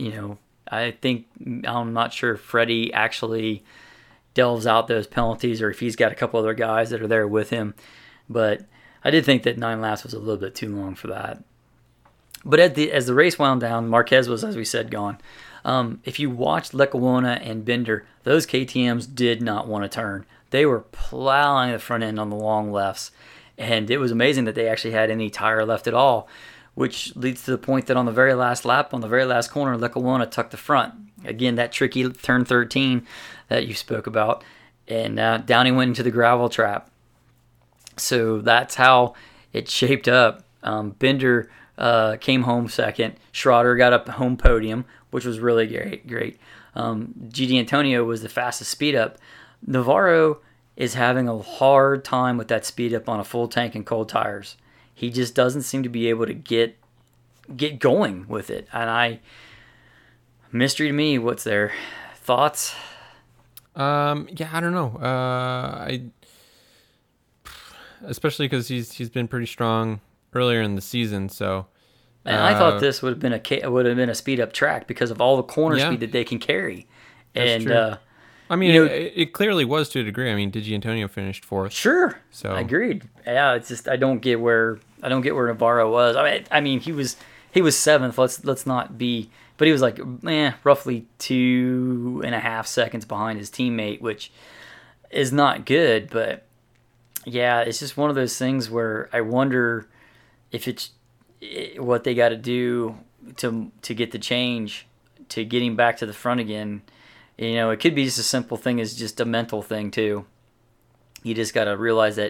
not sure if Freddie actually delves out those penalties, or if he's got a couple other guys that are there with him. But I did think that 9 laps was a little bit too long for that. But as the race wound down, Marquez was, as we said, gone. If you watched Lecuona and Bender, those KTMs did not want to turn. They were plowing the front end on the long lefts, and it was amazing that they actually had any tire left at all, which leads to the point that on the very last lap, on the very last corner, Lecuona tucked the front. Again, that tricky turn 13 that you spoke about, and down he went into the gravel trap. So that's how it shaped up. Bender came home second. Schroeder got up home podium, which was really great. Gigi Antonio was the fastest speed up. Navarro is having a hard time with that speed up on a full tank and cold tires. He just doesn't seem to be able to get going with it. And mystery to me, what's their thoughts? Yeah, I don't know. Especially because he's been pretty strong earlier in the season. So, and I thought this would have been a speed up track because of all the corner speed that they can carry. That's true. I mean, it clearly was to a degree. I mean, Digi Antonio finished 4th. Sure. So I agreed. Yeah, it's just I don't get where Navarro was. I mean, he was 7th. Let's not be. But he was roughly 2.5 seconds behind his teammate, which is not good. But yeah, it's just one of those things where I wonder if it's what they got to do to get the change to getting back to the front again. It could be just a simple thing as just a mental thing too. You just got to realize that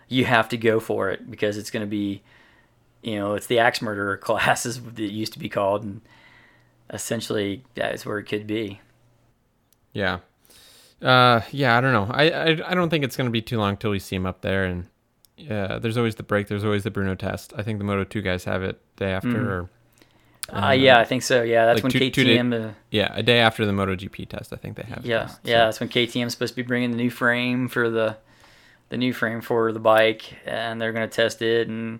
you have to go for it because it's going to be, it's the axe murderer class is what it used to be called, and essentially that is where it could be. Yeah. Yeah, I don't know. I don't think it's going to be too long till we see him up there. And there's always the break. There's always the Bruno test. I think the Moto2 guys have it day after. Yeah, I think so. Yeah, that's like when KTM. A day after the MotoGP test, I think they have. Yeah, test, yeah, that's when KTM's supposed to be bringing the new frame for the new frame for the bike, and they're going to test it. And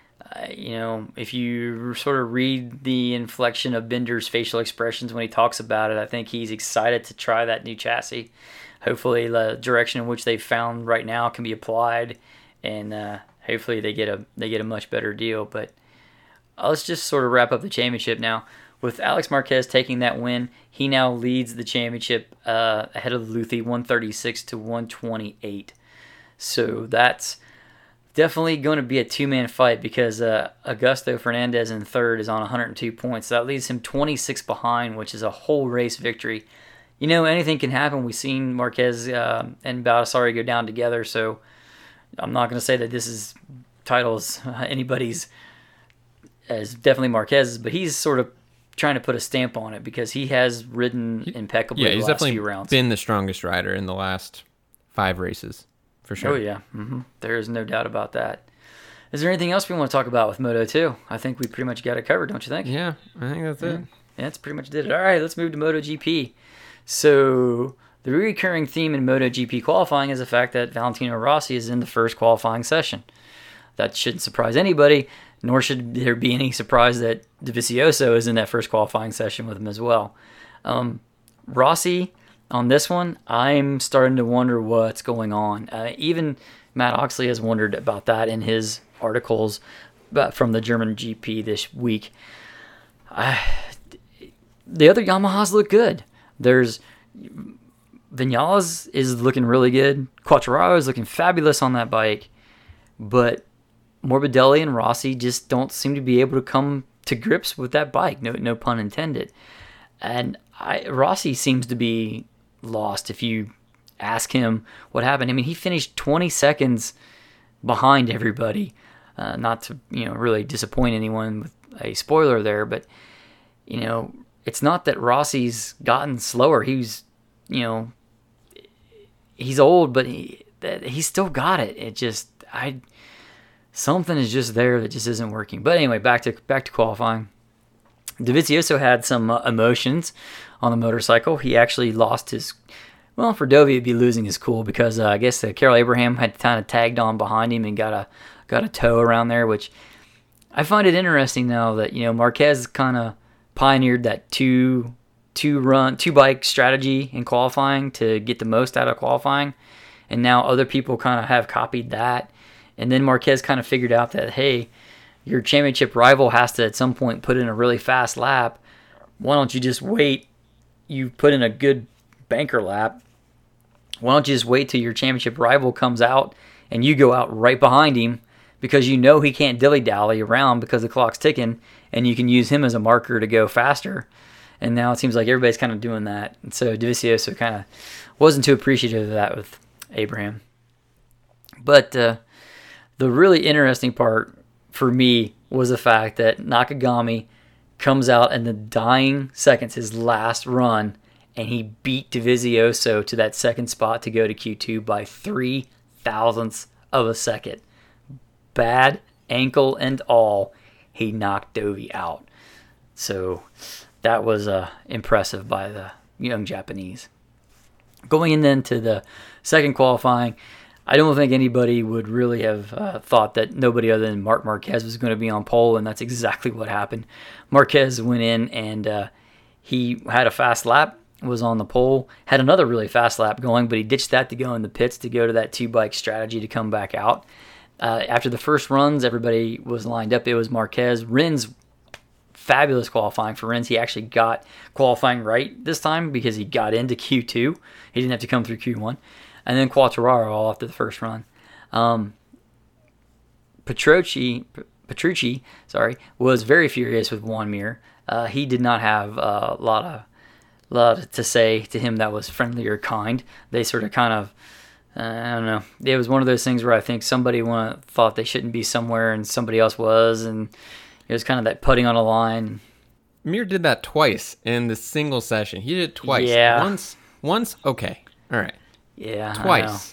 if you sort of read the inflection of Binder's facial expressions when he talks about it, I think he's excited to try that new chassis. Hopefully, the direction in which they've found right now can be applied, and hopefully they get a much better deal. But let's just sort of wrap up the championship now. With Alex Marquez taking that win, he now leads the championship ahead of Luthi, 136 to 128. So that's definitely going to be a two-man fight because Augusto Fernandez in third is on 102 points. That leaves him 26 behind, which is a whole race victory. Anything can happen. We've seen Marquez and Baldassarri go down together, so I'm not going to say that this is titles anybody's, as definitely Marquez's, but he's sort of trying to put a stamp on it because he has ridden impeccably the last few rounds. Been the strongest rider in the last 5 races. For sure. Oh, yeah. There is no doubt about that. Is there anything else we want to talk about with Moto2? I think we pretty much got it covered, don't you think? Yeah, I think that's it. Yeah, that's pretty much did it. All right, let's move to MotoGP. So the recurring theme in MotoGP qualifying is the fact that Valentino Rossi is in the first qualifying session. That shouldn't surprise anybody, nor should there be any surprise that Dovizioso is in that first qualifying session with him as well. Rossi... On this one, I'm starting to wonder what's going on. Even Matt Oxley has wondered about that in his articles from the German GP this week. The other Yamahas look good. There's Vinales is looking really good. Quartararo is looking fabulous on that bike. But Morbidelli and Rossi just don't seem to be able to come to grips with that bike. No pun intended. And Rossi seems to be lost if you ask him what happened. I mean, he finished 20 seconds behind everybody. Not to really disappoint anyone with a spoiler there, but it's not that Rossi's gotten slower. He's old, but he's still got it. It just something is just there that just isn't working. But anyway, back to qualifying. Dovizioso had some emotions on the motorcycle. He actually lost his... Well, for Dovi, it'd be losing his cool because I guess Carol Abraham had kind of tagged on behind him and got a toe around there, which I find it interesting now that Marquez kind of pioneered that two bike strategy in qualifying to get the most out of qualifying, and now other people kind of have copied that, and then Marquez kind of figured out that, hey, your championship rival has to at some point put in a really fast lap. Why don't you just wait? You put in a good banker lap. Why don't you just wait till your championship rival comes out and you go out right behind him because he can't dilly-dally around because the clock's ticking, and you can use him as a marker to go faster. And now it seems like everybody's kind of doing that. And so Dovizioso kind of wasn't too appreciative of that with Abraham. But the really interesting part for me was the fact that Nakagami comes out in the dying seconds, his last run, and he beat Dovizioso to that second spot to go to Q2 by 3 thousandths of a second. Bad ankle and all, he knocked Dovi out. So that was impressive by the young Japanese. Going in then to the second qualifying, I don't think anybody would really have thought that nobody other than Marc Marquez was going to be on pole, and that's exactly what happened. Marquez went in and he had a fast lap, was on the pole, had another really fast lap going, but he ditched that to go in the pits to go to that two-bike strategy to come back out. After the first runs, everybody was lined up. It was Marquez. Rins, fabulous qualifying for Rins. He actually got qualifying right this time because he got into Q2. He didn't have to come through Q1. And then Quartararo all after the first run. Petrucci, was very furious with Juan Mir. He did not have a lot to say to him that was friendly or kind. They sort of kind of I don't know. It was one of those things where I think somebody thought they shouldn't be somewhere and somebody else was, and it was kind of that putting on a line. Mir did that twice in the single session. He did it twice. Yeah. Once, okay. All right. Yeah. Twice.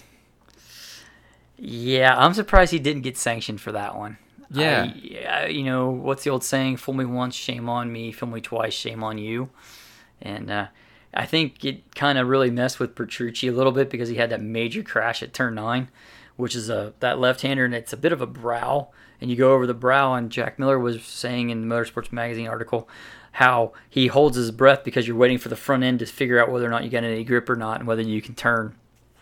Yeah, I'm surprised he didn't get sanctioned for that one. Yeah. You know, what's the old saying? Fool me once, shame on me. Fool me twice, shame on you. And I think it kind of really messed with Petrucci a little bit because he had that major crash at turn 9, which is that left-hander, and it's a bit of a brow. And you go over the brow, and Jack Miller was saying in the Motorsports Magazine article how he holds his breath because you're waiting for the front end to figure out whether or not you got any grip or not and whether you can turn.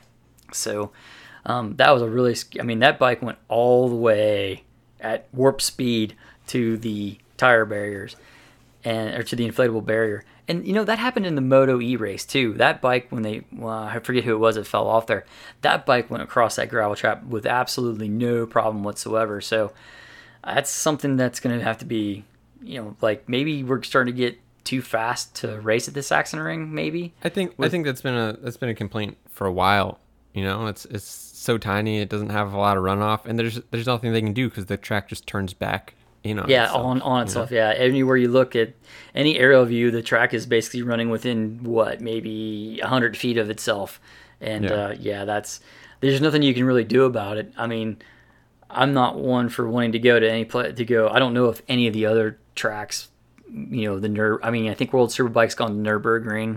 So that was that bike went all the way at warp speed to the tire barriers or to the inflatable barrier. And, you know, that happened in the Moto E race, too. That bike, I forget who it was that fell off there. That bike went across that gravel trap with absolutely no problem whatsoever. So that's something that's going to have to be, you know, like maybe we're starting to get too fast to race at the Sachsenring, maybe. I think that's been a complaint for a while. You know, it's so tiny, it doesn't have a lot of runoff, and there's nothing they can do because the track just turns back in on itself. on itself. You know? Yeah, anywhere you look at any aerial view, the track is basically running within maybe 100 feet of itself, and there's nothing you can really do about it. I mean, I'm not one for wanting to go to any place to go. I don't know if any of the other tracks, you know, I think World Superbike's gone to Nürburgring.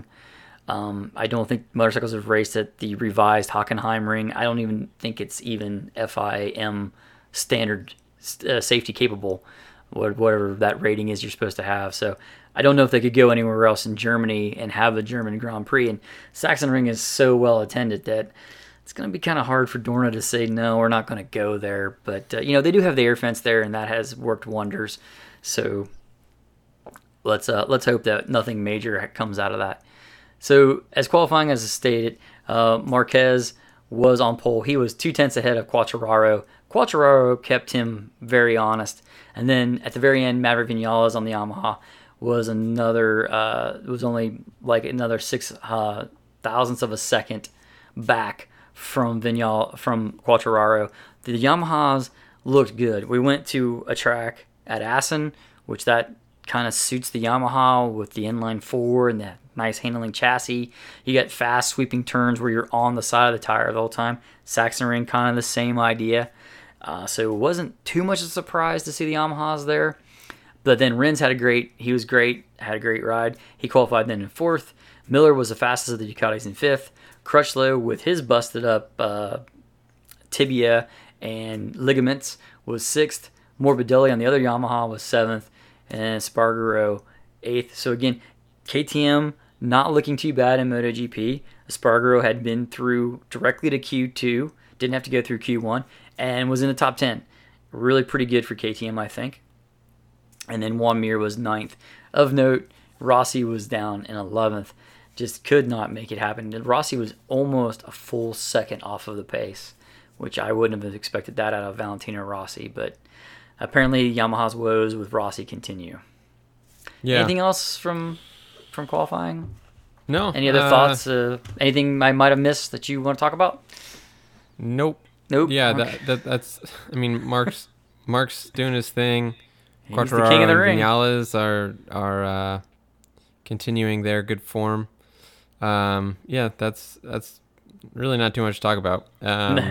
I don't think motorcycles have raced at the revised Hockenheim ring. I don't even think it's even FIM standard safety capable, whatever that rating is you're supposed to have. So I don't know if they could go anywhere else in Germany and have a German Grand Prix. And Sachsenring is so well attended that it's going to be kind of hard for Dorna to say, no, we're not going to go there. But, you know, they do have the air fence there, and that has worked wonders. So let's hope that nothing major comes out of that. So as qualifying, as stated, Marquez was on pole. He was 2/10 ahead of Quartararo. Quartararo kept him very honest. And then at the very end, Maverick Vinales on the Yamaha was only like another 6 thousandths of a second back from Quartararo. The Yamahas looked good. We went to a track at Assen, which that kind of suits the Yamaha with the inline 4 and the nice handling chassis. You got fast sweeping turns where you're on the side of the tire the whole time. Sachsenring, kind of the same idea. So it wasn't too much of a surprise to see the Yamahas there. But then Rins had a great ride. He qualified then in 4th. Miller was the fastest of the Ducatis in 5th. Crutchlow, with his busted up tibia and ligaments, was 6th. Morbidelli on the other Yamaha was 7th. And Espargaro 8th. So again, KTM not looking too bad in MotoGP. Espargaro had been through directly to Q2, didn't have to go through Q1, and was in the top 10. Really pretty good for KTM, I think. And then Juan Mir was 9th. Of note, Rossi was down in 11th. Just could not make it happen. And Rossi was almost a full second off of the pace, which I wouldn't have expected that out of Valentino Rossi. But apparently Yamaha's woes with Rossi continue. Yeah. Anything else from qualifying? No. Any other thoughts? Anything I might have missed that you want to talk about? Nope. Yeah, okay. That's. I mean, Mark's doing his thing. He's the king of the ring. Vinales are continuing their good form. Yeah, that's really not too much to talk about. No,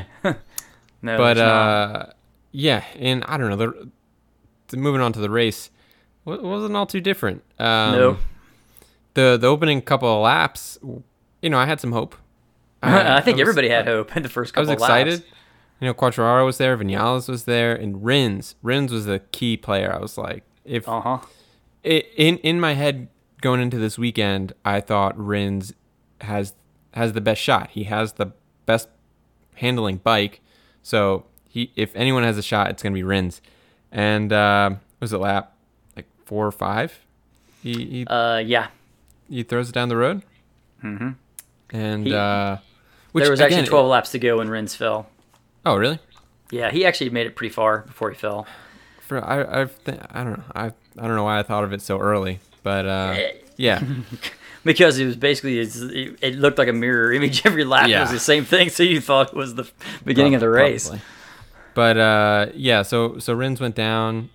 but yeah, and I don't know. Moving on to the race, wasn't all too different. No. The opening couple of laps, you know, I had some hope. I think everybody had hope in the first couple of laps. I was excited. You know, Quartararo was there, Vinales was there, and Rins was the key player. I was like, in my head going into this weekend, I thought Rins has the best shot. He has the best handling bike. So if anyone has a shot, it's gonna be Rins. And was it lap like 4 or 5? Yeah. He throws it down the road. Mm-hmm. And there was actually 12 laps to go when Rins fell. Oh, really? Yeah, he actually made it pretty far before he fell. I don't know. I don't know why I thought of it so early, but yeah. because it was basically it looked like a mirror image every lap. Yeah. It was the same thing, so you thought it was the beginning of the race. Probably. But yeah, so Rins went down,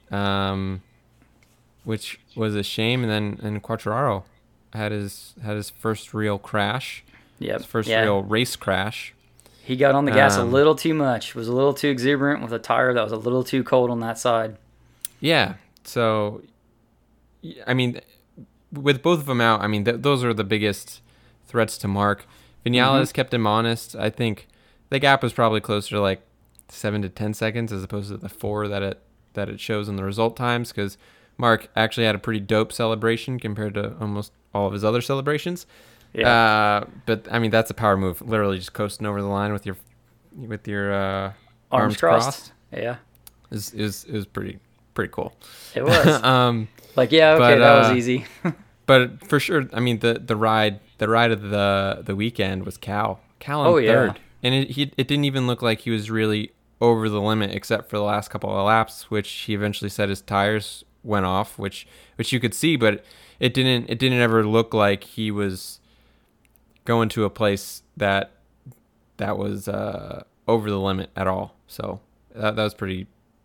which was a shame, and then Quartararo had his first real crash. Yep. His first real race crash. He got on the gas a little too much. Was a little too exuberant with a tire that was a little too cold on that side. Yeah. So, I mean, with both of them out, I mean, those are the biggest threats to Mark. Vinales kept him honest. I think the gap was probably closer to like 7 to 10 seconds as opposed to the 4 that it shows in the result times, because Mark actually had a pretty dope celebration compared to almost all of his other celebrations. Yeah. But I mean, that's a power move. Literally just coasting over the line with your arms crossed. Yeah. It was pretty cool. It was. Like, yeah, okay, but, that was easy. But for sure, I mean, the ride of the weekend was Cal in third, and it didn't even look like he was really over the limit except for the last couple of laps, which he eventually said his tires went off, which you could see, but it didn't ever look like he was going to a place that was over the limit at all. So that was pretty.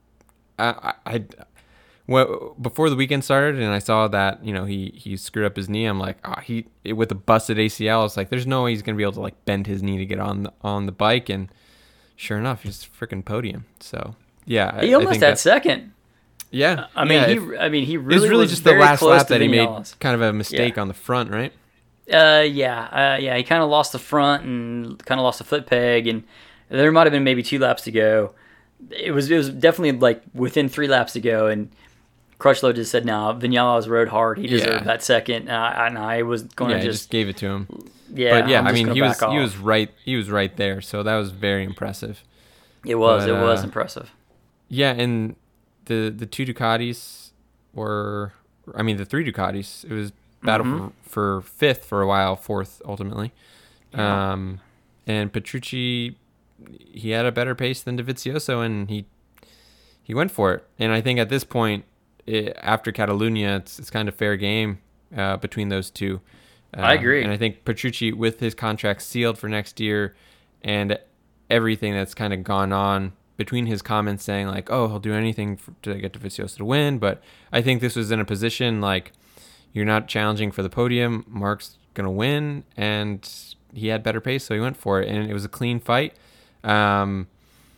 Well, before the weekend started, and I saw that he screwed up his knee. I'm like, with a busted ACL, it's like there's no way he's gonna be able to like bend his knee to get on the bike. And sure enough, he's freaking podium. So yeah, he almost had second. Yeah, I mean, he really it was really was just the last lap that he made Vinales. kind of a mistake on the front, right? He kind of lost the front and kind of lost the foot peg, and there might have been maybe 2 laps to go. It was definitely like within 3 laps to go, and Crutchlow just said, "No, Vinales rode hard. He deserved that second." And I was going to just gave it to him. Yeah, but yeah, I mean, he was right. He was right there, so that was very impressive. It was impressive. Yeah, and the 2 Ducatis were, I mean, the 3 Ducatis. It was battle for 5th for a while, 4th ultimately. Yeah. And Petrucci, he had a better pace than Dovizioso, and he went for it. And I think at this point, after Catalunya, it's kind of fair game between those two. I agree. And I think Petrucci, with his contract sealed for next year and everything that's kind of gone on between his comments saying like, oh, he'll do anything to get Dovizioso to win. But I think this was in a position like you're not challenging for the podium. Mark's going to win. And he had better pace, so he went for it. And it was a clean fight. And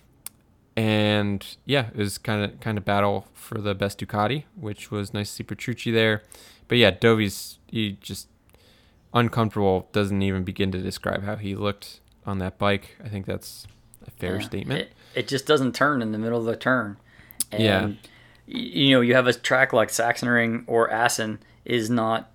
yeah, it was kind of battle for the best Ducati, which was nice to see Petrucci there. But yeah, Dovi's, he just uncomfortable, doesn't even begin to describe how he looked on that bike. I think that's a fair statement. It just doesn't turn in the middle of the turn. And you have a track like Sachsenring or Assen is not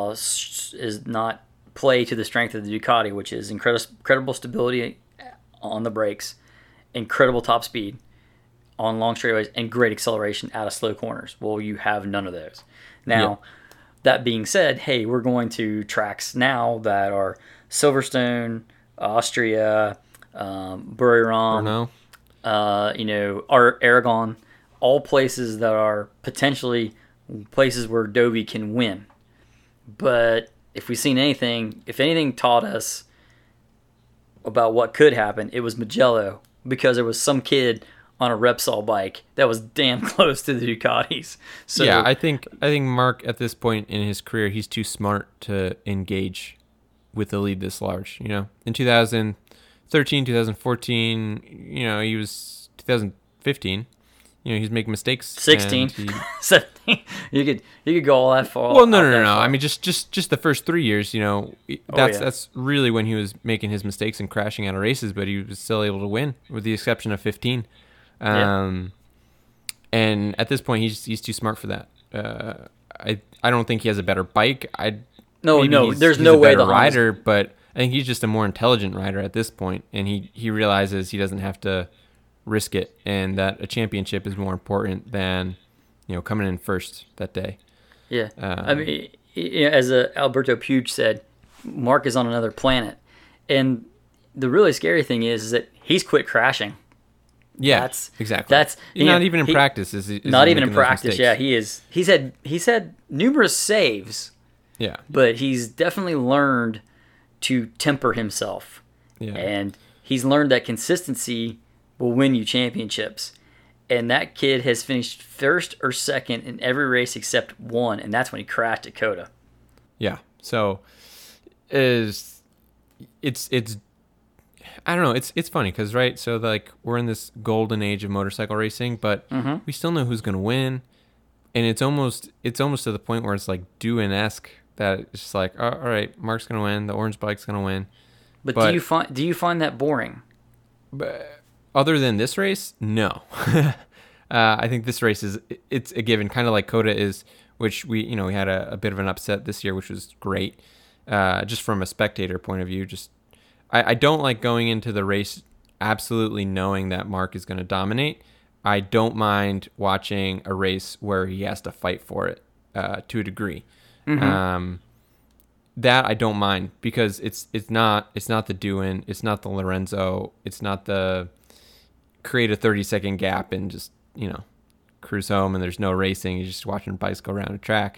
play to the strength of the Ducati, which is incredible stability on the brakes, incredible top speed on long straightaways, and great acceleration out of slow corners. Well, you have none of those. Now, that being said, hey, we're going to tracks now that are Silverstone, Austria, Buriram, our Aragon, all places that are potentially places where Dovi can win. But if anything taught us about what could happen, it was Mugello, because there was some kid on a Repsol bike that was damn close to the Ducatis. So yeah, I think Mark at this point in his career, he's too smart to engage with a lead this large. In 2013, 2014, he was 2015. He's making mistakes. 16, 17. You could go all that far. Well, no. I mean, just the first 3 years. That's really when he was making his mistakes and crashing out of races, but he was still able to win, with the exception of 15. And at this point, he's too smart for that. I don't think he has a better bike. There's no way the rider, but I think he's just a more intelligent rider at this point, and he realizes he doesn't have to risk it, and that a championship is more important than coming in first that day. Yeah, I mean, as Alberto Puig said, Mark is on another planet, and the really scary thing is that he's quit crashing. Yeah, exactly. That's not even in practice. Is not even in practice. Yeah, he is. He's had numerous saves Yeah. but he's definitely learned to temper himself. Yeah. And he's learned that consistency will win you championships. And that kid has finished first or second in every race except one, and that's when he crashed at Coda. Yeah. So it's I don't know. It's funny because, right? So like we're in this golden age of motorcycle racing, but we still know who's going to win, and it's almost to the point where it's like Doohan-esque that it's just like, oh, all right, Mark's going to win, the orange bike's going to win. But do you find that boring? But other than this race, no. I think this race it's a given, kind of like Coda is, which we had a bit of an upset this year, which was great. Just from a spectator point of view, I don't like going into the race absolutely knowing that Mark is going to dominate. I don't mind watching a race where he has to fight for it to a degree. That I don't mind because it's not the Doohan, it's not the Lorenzo, it's not the create a 30-second gap and just cruise home and there's no racing. You're just watching bikes go around a track.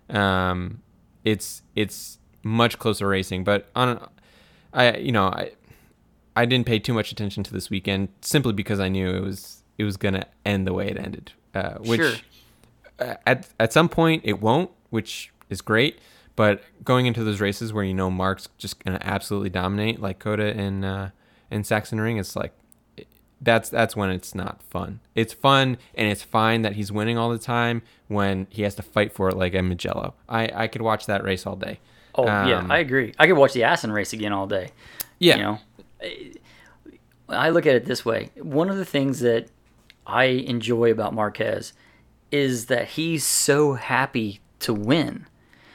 It's much closer racing, but I didn't pay too much attention to this weekend simply because I knew it was gonna end the way it ended. Which Sure. At some point it won't, which is great. But going into those races where Mark's just gonna absolutely dominate, like Coda and Sachsenring, it's like that's when it's not fun. It's fun and it's fine that he's winning all the time when he has to fight for it, like at Mugello. I could watch that race all day. Oh, yeah, I agree. I could watch the Assen race again all day. Yeah. I look at it this way. One of the things that I enjoy about Marquez is that he's so happy to win.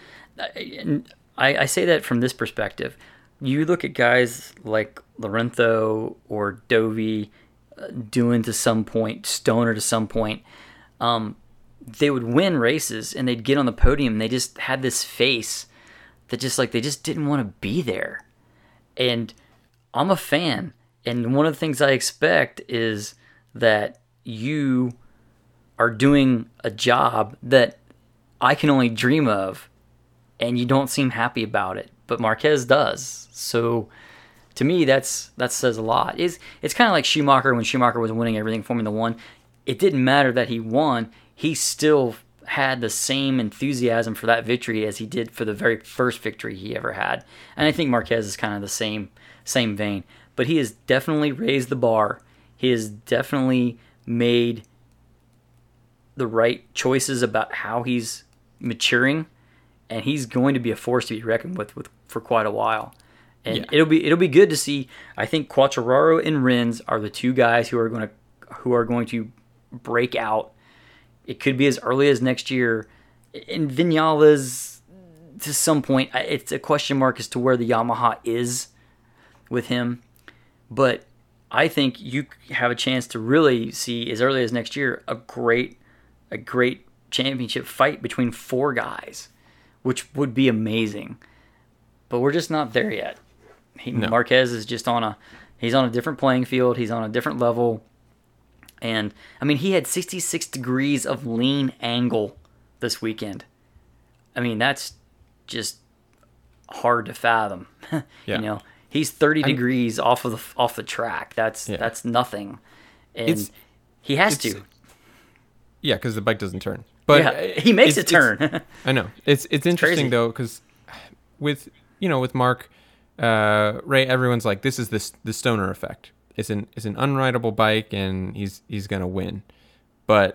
I say that from this perspective. You look at guys like Lorenzo or Dovey, Doohan to some point, Stoner to some point. They would win races and they'd get on the podium and they just had this face that they just didn't want to be there. And I'm a fan. And one of the things I expect is that you are doing a job that I can only dream of, and you don't seem happy about it. But Marquez does. So to me, that says a lot. It's kind of like Schumacher when Schumacher was winning everything Formula One. It didn't matter that he won. He still had the same enthusiasm for that victory as he did for the very first victory he ever had. And I think Marquez is kind of the same vein. But he has definitely raised the bar. He has definitely made the right choices about how he's maturing, and he's going to be a force to be reckoned with for quite a while. And Yeah. it'll be good to see. I think Quartararo and Rins are the two guys who are going to break out. It could be as early as next year. And Vinales, to some point, it's a question mark as to where the Yamaha is with him. But I think you have a chance to really see, as early as next year, a great championship fight between four guys, which would be amazing. But we're just not there yet. No. Marquez is just he's on a different playing field. He's on a different level. And, I mean, he had 66 degrees of lean angle this weekend. I mean, that's just hard to fathom. Yeah. He's 30 degrees off the track. That's nothing. And he has to. Yeah, because the bike doesn't turn. But yeah, he makes it turn. I know. It's interesting crazy. though, because with Mark, right? Everyone's like, this is the Stoner effect. It's an unrideable bike, and he's gonna win. But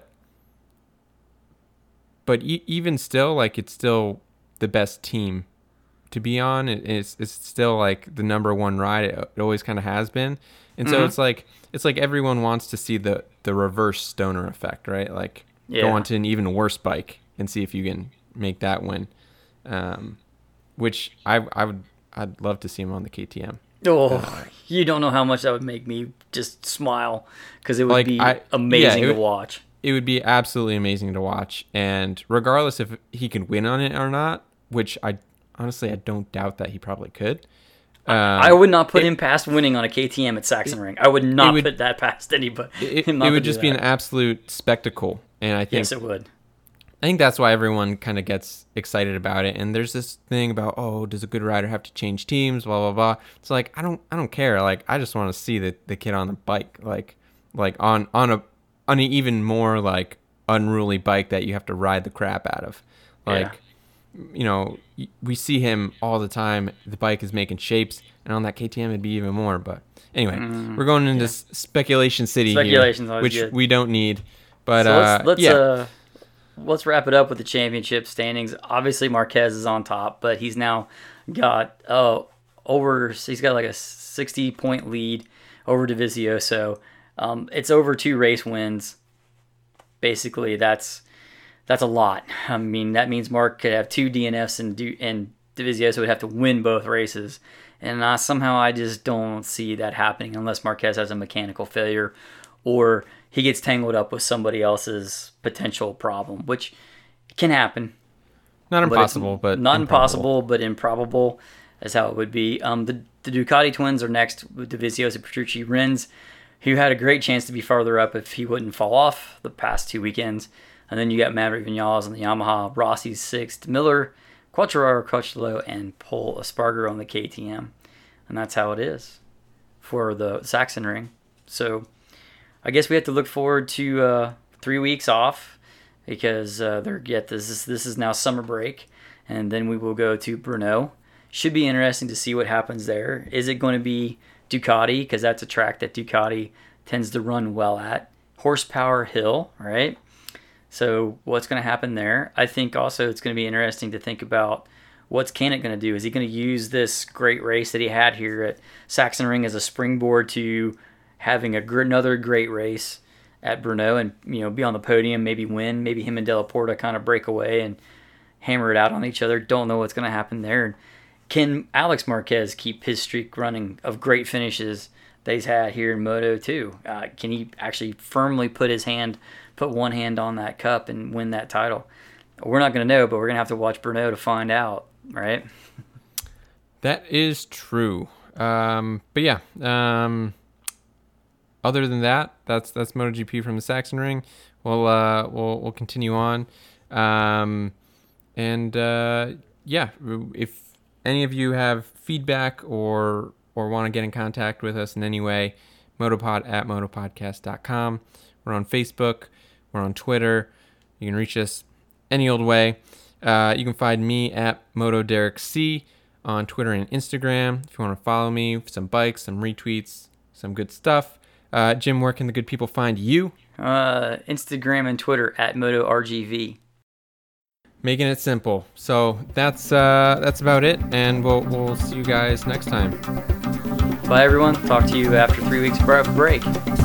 even still, like, it's still the best team to be on. It's still like the number one ride. It always kind of has been. And so it's like everyone wants to see the reverse Stoner effect, right? Like, go onto an even worse bike and see if you can make that win. Which I'd love to see him on the KTM. Oh, you don't know how much that would make me just smile, because it would be amazing to watch. It would be absolutely amazing to watch, and regardless if he can win on it or not, which I honestly don't doubt that he probably could. I would not put him past winning on a KTM at Sachsenring. I would not put that past anybody. It would just be an absolute spectacle, and I think yes, it would. I think that's why everyone kind of gets excited about it. And there's this thing about, oh, does a good rider have to change teams? Blah blah blah. It's like I don't care. Like I just want to see the kid on the bike, like on an even more like unruly bike that you have to ride the crap out of. Like, you know, we see him all the time. The bike is making shapes, and on that KTM it'd be even more. But anyway, we're going into speculation city here, which good. We don't need. But so let's wrap it up with the championship standings. Obviously, Marquez is on top, but he's now got he's got like a 60-point lead over Dovizioso. It's over 2 race wins. Basically, that's a lot. I mean, that means Mark could have 2 DNFs and Dovizioso would have to win both races. And somehow I just don't see that happening unless Marquez has a mechanical failure or he gets tangled up with somebody else's potential problem, which can happen. Not impossible, but not impossible, but improbable is how it would be. The Ducati twins are next with Dovizioso, Petrucci, Rins, who had a great chance to be farther up if he wouldn't fall off the past 2 weekends. And then you got Maverick Vinales on the Yamaha, Rossi's 6th, Miller, Quattraro, and Pol Espargaro on the KTM. And that's how it is for the Sachsenring. So I guess we have to look forward to 3 weeks off because this is now summer break, and then we will go to Brno. Should be interesting to see what happens there. Is it going to be Ducati, because that's a track that Ducati tends to run well at? Horsepower hill, right? So what's going to happen there? I think also it's going to be interesting to think about what's Canet going to do. Is he going to use this great race that he had here at Sachsenring as a springboard to having another great race at Brno and be on the podium, maybe win, maybe him and Della Porta kind of break away and hammer it out on each other? Don't know what's going to happen there. Can Alex Marquez keep his streak running of great finishes that he's had here in Moto 2? Can he actually firmly put one hand on that cup and win that title? We're not going to know, but we're going to have to watch Brno to find out, right? That is true. But yeah, other than that, that's MotoGP from the Sachsenring. We'll continue on. If any of you have feedback or want to get in contact with us in any way, motopod@motopodcast.com. We're on Facebook. We're on Twitter. You can reach us any old way. You can find me at MotoDerekC on Twitter and Instagram if you want to follow me for some bikes, some retweets, some good stuff. Jim, where can the good people find you? Instagram and Twitter at MotoRGV. Making it simple. So that's about it, and we'll see you guys next time. Bye, everyone. Talk to you after 3 weeks break.